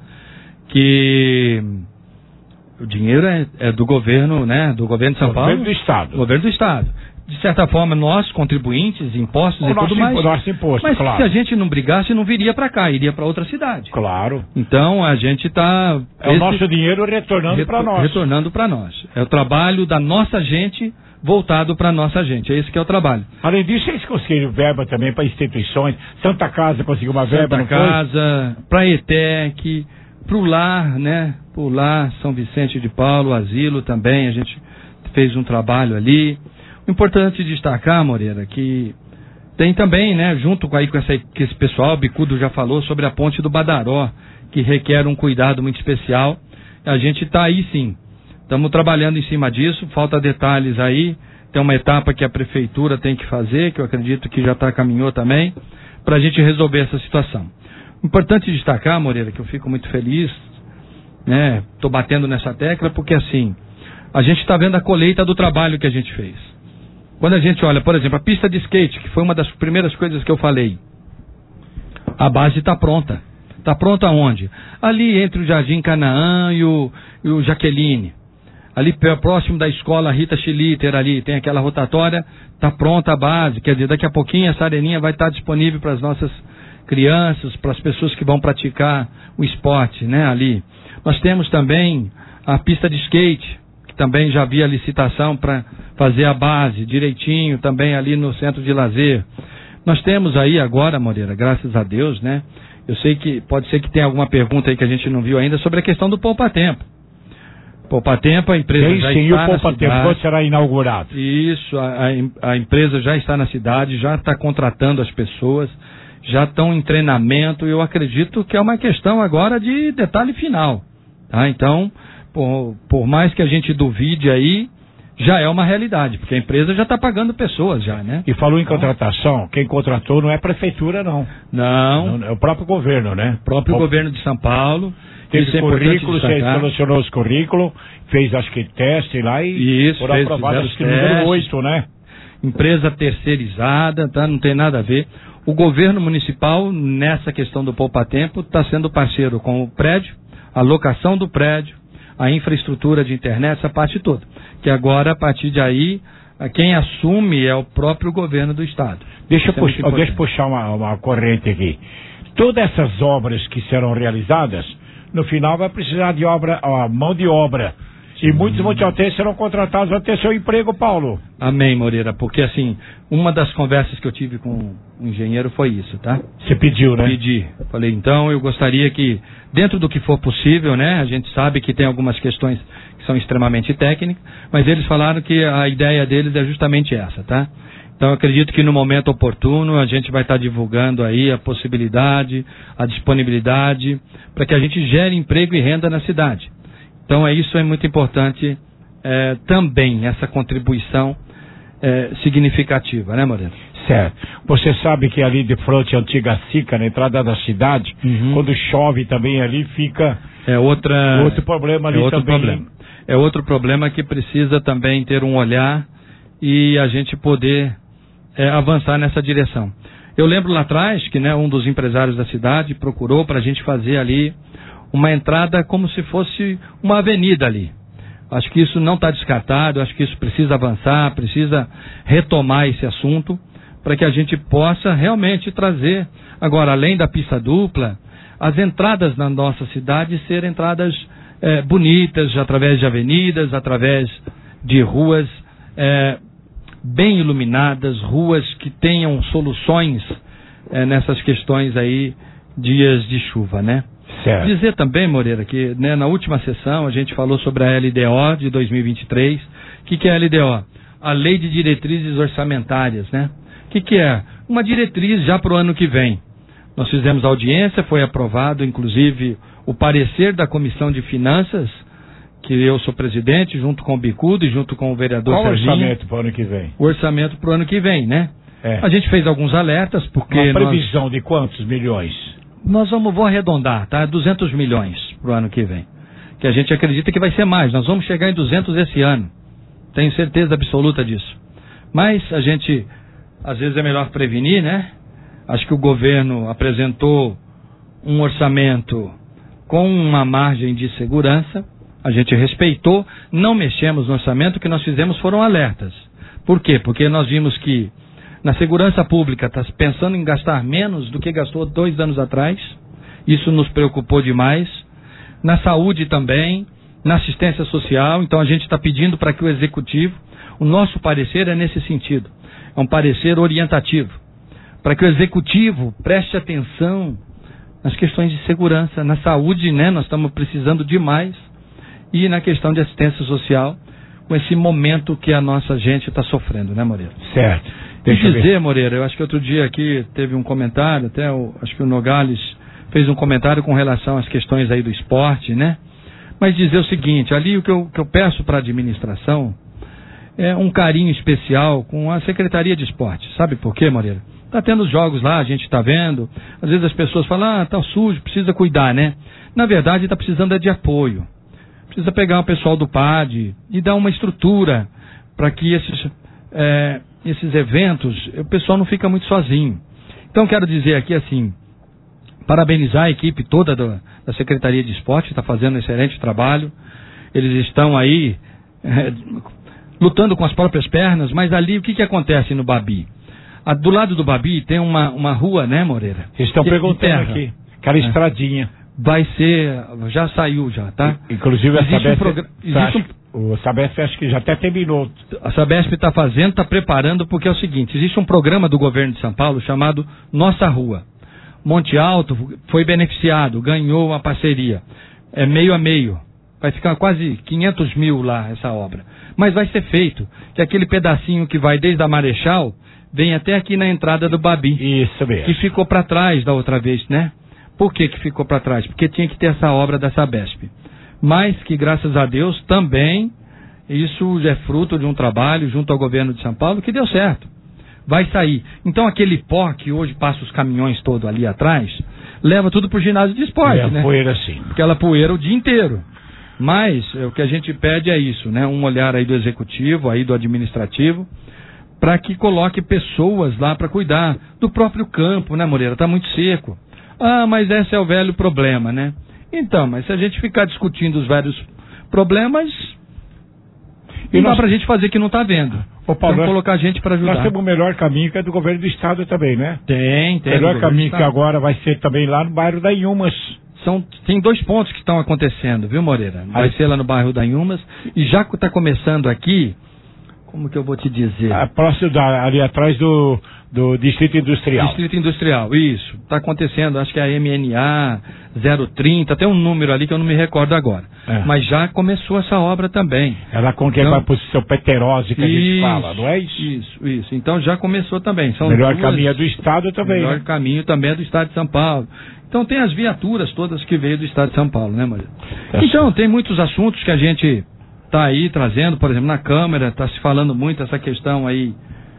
que o dinheiro é, é do governo, né? Do governo de São Paulo. Governo do Estado. Governo do Estado. De certa forma, nós, contribuintes, impostos o e tudo mais. O nosso imposto, mas claro. se a gente não brigasse, não viria para cá, iria para outra cidade. Claro. Então, a gente está... É esse, o nosso dinheiro retornando retor, para nós. Retornando para nós. É o trabalho da nossa gente voltado para nossa gente. É esse que é o trabalho. Além disso, eles conseguiram verba também para instituições. Santa Casa conseguiu uma verba, Santa Casa, para a ETEC, para o Lar, né? Para o Lar, São Vicente de Paulo, Asilo também, a gente fez um trabalho ali. O importante destacar, Moreira, que tem também, né, junto com, aí, com, essa, com esse pessoal, o Bicudo já falou sobre a ponte do Badaró, que requer um cuidado muito especial. A gente está aí sim, estamos trabalhando em cima disso, falta detalhes aí, tem uma etapa que a prefeitura tem que fazer, que eu acredito que já tá, caminhou também, para a gente resolver essa situação. Importante destacar, Moreira, que eu fico muito feliz, né, estou batendo nessa tecla, porque assim, a gente está vendo a colheita do trabalho que a gente fez. Quando a gente olha, por exemplo, a pista de skate, que foi uma das primeiras coisas que eu falei, a base está pronta. Está pronta aonde? Ali entre o Jardim Canaã e o, e o Jaqueline. Ali próximo da escola Rita Schlitter, ali tem aquela rotatória, está pronta a base. Quer dizer, daqui a pouquinho essa areninha vai estar disponível para as nossas crianças, para as pessoas que vão praticar o esporte, né, ali. Nós temos também a pista de skate, que também já havia licitação para fazer a base direitinho, também ali no centro de lazer. Nós temos aí agora, Moreira, graças a Deus, né? Eu sei que pode ser que tenha alguma pergunta aí que a gente não viu ainda sobre a questão do poupa-tempo. Poupa-tempo, a empresa sim, já sim, está o poupa-tempo na cidade. Será inaugurado. Isso, a, a, a empresa já está na cidade, já está contratando as pessoas, já estão em treinamento, e eu acredito que é uma questão agora de detalhe final. Tá? Então, por, por mais que a gente duvide aí, já é uma realidade, porque a empresa já está pagando pessoas já, né? E falou em contratação, quem contratou não é a prefeitura, não. Não. não é o próprio governo, né? O próprio o... governo de São Paulo. Teve é currículo, você selecionou os currículos, fez acho que teste lá e Isso, foram fez, aprovados acho que número oito, né? Empresa terceirizada, tá? Não tem nada a ver. O governo municipal, nessa questão do poupa-tempo, está sendo parceiro com o prédio, a locação do prédio, a infraestrutura de internet, essa parte toda. Que agora, a partir de aí, quem assume é o próprio governo do estado. Deixa eu é puxar, deixa eu puxar uma, uma corrente aqui. Todas essas obras que serão realizadas, no final vai precisar de obra, ó, mão de obra. E muitos montealteiros serão contratados para ter seu emprego, Paulo. Amém, Moreira, porque assim, uma das conversas que eu tive com o engenheiro foi isso, tá? Você pediu, né? Pedi. Falei, então eu gostaria que, dentro do que for possível, né? A gente sabe que tem algumas questões que são extremamente técnicas, mas eles falaram que a ideia deles é justamente essa, tá? Então eu acredito que no momento oportuno a gente vai estar divulgando aí a possibilidade, a disponibilidade, para que a gente gere emprego e renda na cidade. Então é isso, é muito importante é, também, essa contribuição é, significativa, né, Moreira? Certo. Você sabe que ali de frente à antiga Sica, na entrada da cidade, uhum. quando chove também ali fica... É outra... outro problema ali é outro também. Problema. É outro problema que precisa também ter um olhar e a gente poder é, avançar nessa direção. Eu lembro lá atrás que, né, um dos empresários da cidade procurou para a gente fazer ali uma entrada como se fosse uma avenida ali. Acho que isso não está descartado, acho que isso precisa avançar, precisa retomar esse assunto para que a gente possa realmente trazer, agora, além da pista dupla, as entradas na nossa cidade serem entradas é, bonitas, através de avenidas, através de ruas é, bem iluminadas, ruas que tenham soluções é, nessas questões aí, dias de chuva, né? Certo. Dizer também, Moreira, que né, na última sessão a gente falou sobre a L D O de dois mil e vinte e três. O que, que é a L D O? A Lei de Diretrizes Orçamentárias, né? O que, que é? Uma diretriz já para o ano que vem. Nós fizemos audiência, foi aprovado, inclusive, o parecer da Comissão de Finanças, que eu sou presidente, junto com o Bicudo e junto com o vereador Qual Serginho. o orçamento para o ano que vem? O orçamento para o ano que vem, né? É. A gente fez alguns alertas, porque... Uma previsão nós... de quantos milhões? Nós vamos, vou arredondar, tá? duzentos milhões para o ano que vem. Que a gente acredita que vai ser mais. Nós vamos chegar em duzentos esse ano. Tenho certeza absoluta disso. Mas a gente, às vezes é melhor prevenir, né? Acho que o governo apresentou um orçamento com uma margem de segurança. A gente respeitou, não mexemos no orçamento. O que nós fizemos foram alertas. Por quê? Porque nós vimos que na segurança pública está pensando em gastar menos do que gastou dois anos atrás. Isso nos preocupou demais. Na saúde também, na assistência social. Então a gente está pedindo para que o executivo, o nosso parecer é nesse sentido. É um parecer orientativo. Para que o executivo preste atenção nas questões de segurança. Na saúde, né? Nós estamos precisando demais. E na questão de assistência social, com esse momento que a nossa gente está sofrendo, né, Moreira? Certo. Deixa eu dizer, Moreira, eu acho que outro dia aqui teve um comentário, até o, acho que o Nogales fez um comentário com relação às questões aí do esporte, né? Mas dizer o seguinte, ali o que eu, que eu peço para a administração é um carinho especial com a Secretaria de Esporte. Sabe por quê, Moreira? Está tendo os jogos lá, a gente está vendo, às vezes as pessoas falam, ah, tá sujo, precisa cuidar, né? Na verdade, está precisando é de apoio. Precisa pegar o pessoal do P A D e dar uma estrutura para que esses... É, esses eventos, o pessoal não fica muito sozinho. Então quero dizer aqui assim, parabenizar a equipe toda do, da Secretaria de Esporte, está fazendo um excelente trabalho. Eles estão aí é, lutando com as próprias pernas, mas ali o que, que acontece no Babi? A, do lado do Babi tem uma, uma rua, né, Moreira? Eles estão de, perguntando de aqui, aquela é. estradinha. Vai ser, já saiu já, tá? Inclusive a existe Sabesp, um programa, existe um, o Sabesp acho que já até terminou. A Sabesp está fazendo, está preparando, porque é o seguinte, existe um programa do governo de São Paulo chamado Nossa Rua. Monte Alto foi beneficiado, ganhou uma parceria, é meio a meio, vai ficar quase quinhentos mil lá essa obra, mas vai ser feito, que aquele pedacinho que vai desde a Marechal, vem até aqui na entrada do Babi. Isso mesmo. Que ficou para trás da outra vez, né? Por que que ficou para trás? Porque tinha que ter essa obra da Sabesp, mas que graças a Deus também, isso é fruto de um trabalho junto ao governo de São Paulo, que deu certo. Vai sair. Então aquele pó que hoje passa os caminhões todo ali atrás, leva tudo para o ginásio de esporte, é, né? Poeira sim. Aquela poeira o dia inteiro. Mas é, o que a gente pede é isso, né? Um olhar aí do executivo, aí do administrativo, para que coloque pessoas lá para cuidar do próprio campo, né, Moreira? Está muito seco. Ah, mas esse é o velho problema, né? Então, mas se a gente ficar discutindo os velhos problemas, e não nós... dá para a gente fazer que não está vendo. Ô, Paulo, Vamos colocar gente para ajudar. Nós temos o melhor caminho que é do governo do estado também, né? Tem, tem. O melhor caminho que agora vai ser também lá no bairro da Inhumas. São, tem dois pontos que estão acontecendo, viu, Moreira? Vai Aí. ser lá no bairro da Inhumas. E já que está começando aqui, como que eu vou te dizer? A próximo da, ali atrás do, do Distrito Industrial. Distrito Industrial, isso. Está acontecendo, acho que é a M N A zero trinta, tem um número ali que eu não me recordo agora. É. Mas já começou essa obra também. Ela com que então, vai para o seu Peterose que isso, a gente fala, não é isso? Isso, isso. Então já começou também. São melhor duas, caminho é do Estado também. Melhor né? caminho também é do Estado de São Paulo. Então tem as viaturas todas que veio do Estado de São Paulo, né, Maria? É então, sim. Tem muitos assuntos que a gente está aí trazendo, por exemplo, na Câmara, está se falando muito essa questão aí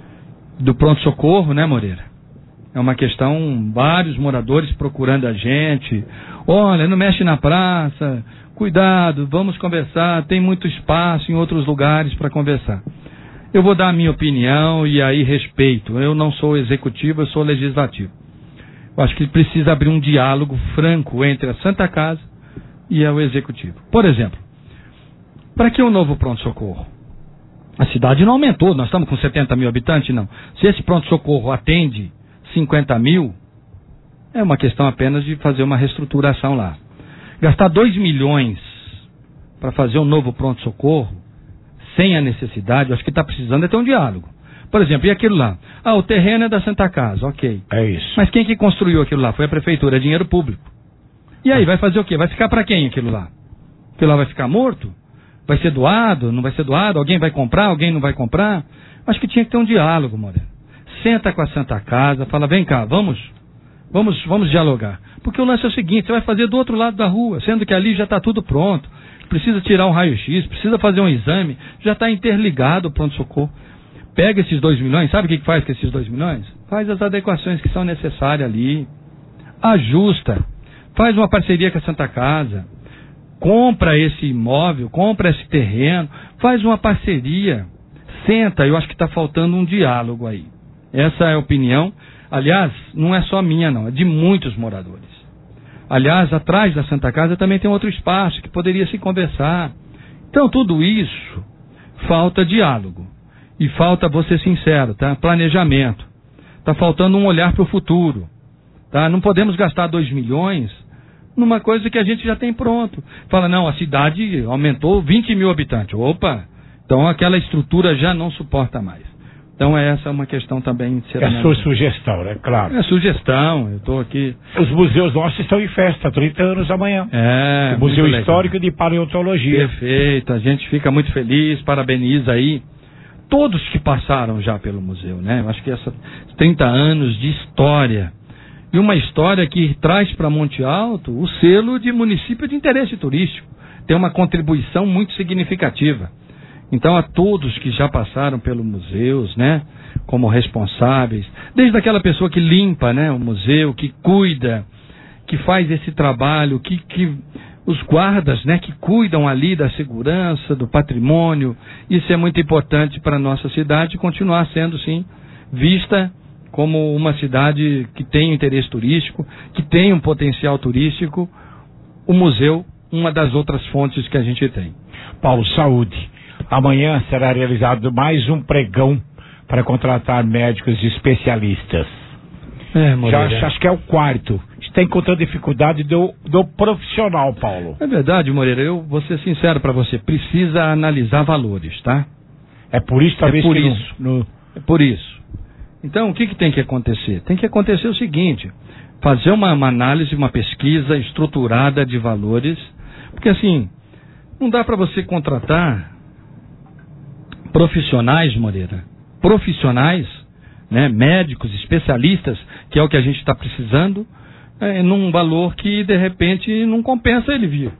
do pronto-socorro, né, Moreira? É uma questão, vários moradores procurando a gente. Olha, não mexe na praça, cuidado, vamos conversar, tem muito espaço em outros lugares para conversar. Eu vou dar a minha opinião e aí respeito. Eu não sou executivo, eu sou legislativo. Eu acho que precisa abrir um diálogo franco entre a Santa Casa e o executivo. Por exemplo, para que um novo pronto-socorro? A cidade não aumentou, nós estamos com setenta mil habitantes, não. Se esse pronto-socorro atende cinquenta mil, é uma questão apenas de fazer uma reestruturação lá. Gastar dois milhões para fazer um novo pronto-socorro, sem a necessidade, eu acho que está precisando é ter um diálogo. Por exemplo, e aquilo lá? Ah, o terreno é da Santa Casa, ok. É isso. Mas quem que construiu aquilo lá? Foi a prefeitura, é dinheiro público. E aí, vai fazer o quê? Vai ficar para quem aquilo lá? Aquilo lá vai ficar morto? Vai ser doado? Não vai ser doado? Alguém vai comprar? Alguém não vai comprar? Acho que tinha que ter um diálogo, Moreira. Senta com a Santa Casa, fala, vem cá, vamos, vamos, vamos dialogar. Porque o lance é o seguinte, você vai fazer do outro lado da rua, sendo que ali já está tudo pronto. Precisa tirar um raio-x, precisa fazer um exame, já está interligado o pronto-socorro. Pega esses dois milhões, sabe o que faz com esses dois milhões? Faz as adequações que são necessárias ali. Ajusta. Faz uma parceria com a Santa Casa. Compra esse imóvel, compra esse terreno. Faz uma parceria. Senta, eu acho que está faltando um diálogo aí. Essa é a opinião. Aliás, não é só minha não, é de muitos moradores. Aliás, atrás da Santa Casa também tem outro espaço que poderia se conversar. Então, tudo isso, falta diálogo. E falta, vou ser sincero, tá? Planejamento. Está faltando um olhar para o futuro. Tá? Não podemos gastar dois milhões numa coisa que a gente já tem pronto. Fala, não, a cidade aumentou vinte mil habitantes. Opa! Então aquela estrutura já não suporta mais. Então essa é uma questão também de ser É a sua sugestão, né? Claro. É sugestão, eu estou aqui... Os museus nossos estão em festa, trinta anos amanhã. É, o Museu Histórico de Paleontologia. Perfeito, a gente fica muito feliz, parabeniza aí todos que passaram já pelo museu, né? Eu acho que esses trinta anos de história, e uma história que traz para Monte Alto o selo de município de interesse turístico, tem uma contribuição muito significativa. Então, a todos que já passaram pelos museus, né, como responsáveis, desde aquela pessoa que limpa, né, o museu, que cuida, que faz esse trabalho, que, que os guardas, né, que cuidam ali da segurança, do patrimônio. Isso é muito importante para a nossa cidade continuar sendo, sim, vista como uma cidade que tem interesse turístico, que tem um potencial turístico. O museu, uma das outras fontes que a gente tem. Paulo, saúde. Amanhã será realizado mais um pregão para contratar médicos e especialistas. É, Moreira. Já acho que é o quarto. Está encontrando dificuldade do, do profissional, Paulo. É verdade, Moreira. Eu vou ser sincero para você. Precisa analisar valores, tá? É por isso, talvez, é por que isso. No, no... É por isso. Então, o que, que tem que acontecer? Tem que acontecer o seguinte: fazer uma, uma análise, uma pesquisa estruturada de valores, porque assim, não dá para você contratar profissionais, Moreira, profissionais, né, médicos, especialistas, que é o que a gente está precisando, é, num valor que de repente não compensa ele vir,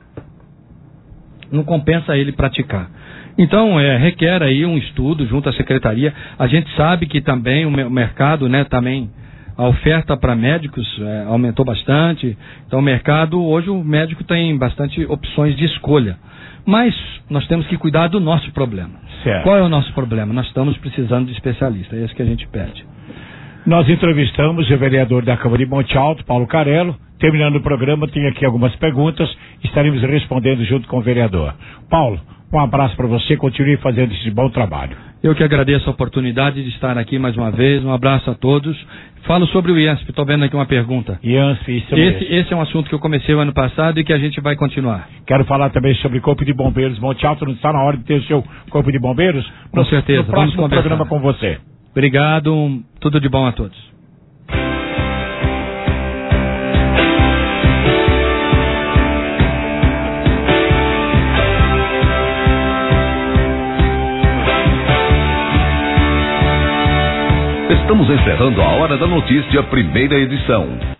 não compensa ele praticar. Então, é, requer aí um estudo junto à secretaria. A gente sabe que também o mercado, né, também a oferta para médicos é, aumentou bastante. Então, o mercado, hoje o médico tem bastante opções de escolha. Mas nós temos que cuidar do nosso problema. Certo. Qual é o nosso problema? Nós estamos precisando de especialistas, é isso que a gente pede. Nós entrevistamos o vereador da Câmara de Monte Alto, Paulo Carello. Terminando o programa, tem aqui algumas perguntas, estaremos respondendo junto com o vereador. Paulo, um abraço para você, continue fazendo esse bom trabalho. Eu que agradeço a oportunidade de estar aqui mais uma vez, um abraço a todos. Falo sobre o I A N S P, estou vendo aqui uma pergunta. I A N S P, isso esse, mesmo. esse é um assunto que eu comecei o ano passado e que a gente vai continuar. Quero falar também sobre Corpo de Bombeiros Monte Alto, não está na hora de ter o seu Corpo de Bombeiros? Com no, certeza, no próximo vamos conversar. programa com você. Obrigado, tudo de bom a todos. Estamos encerrando a Hora da Notícia, primeira edição.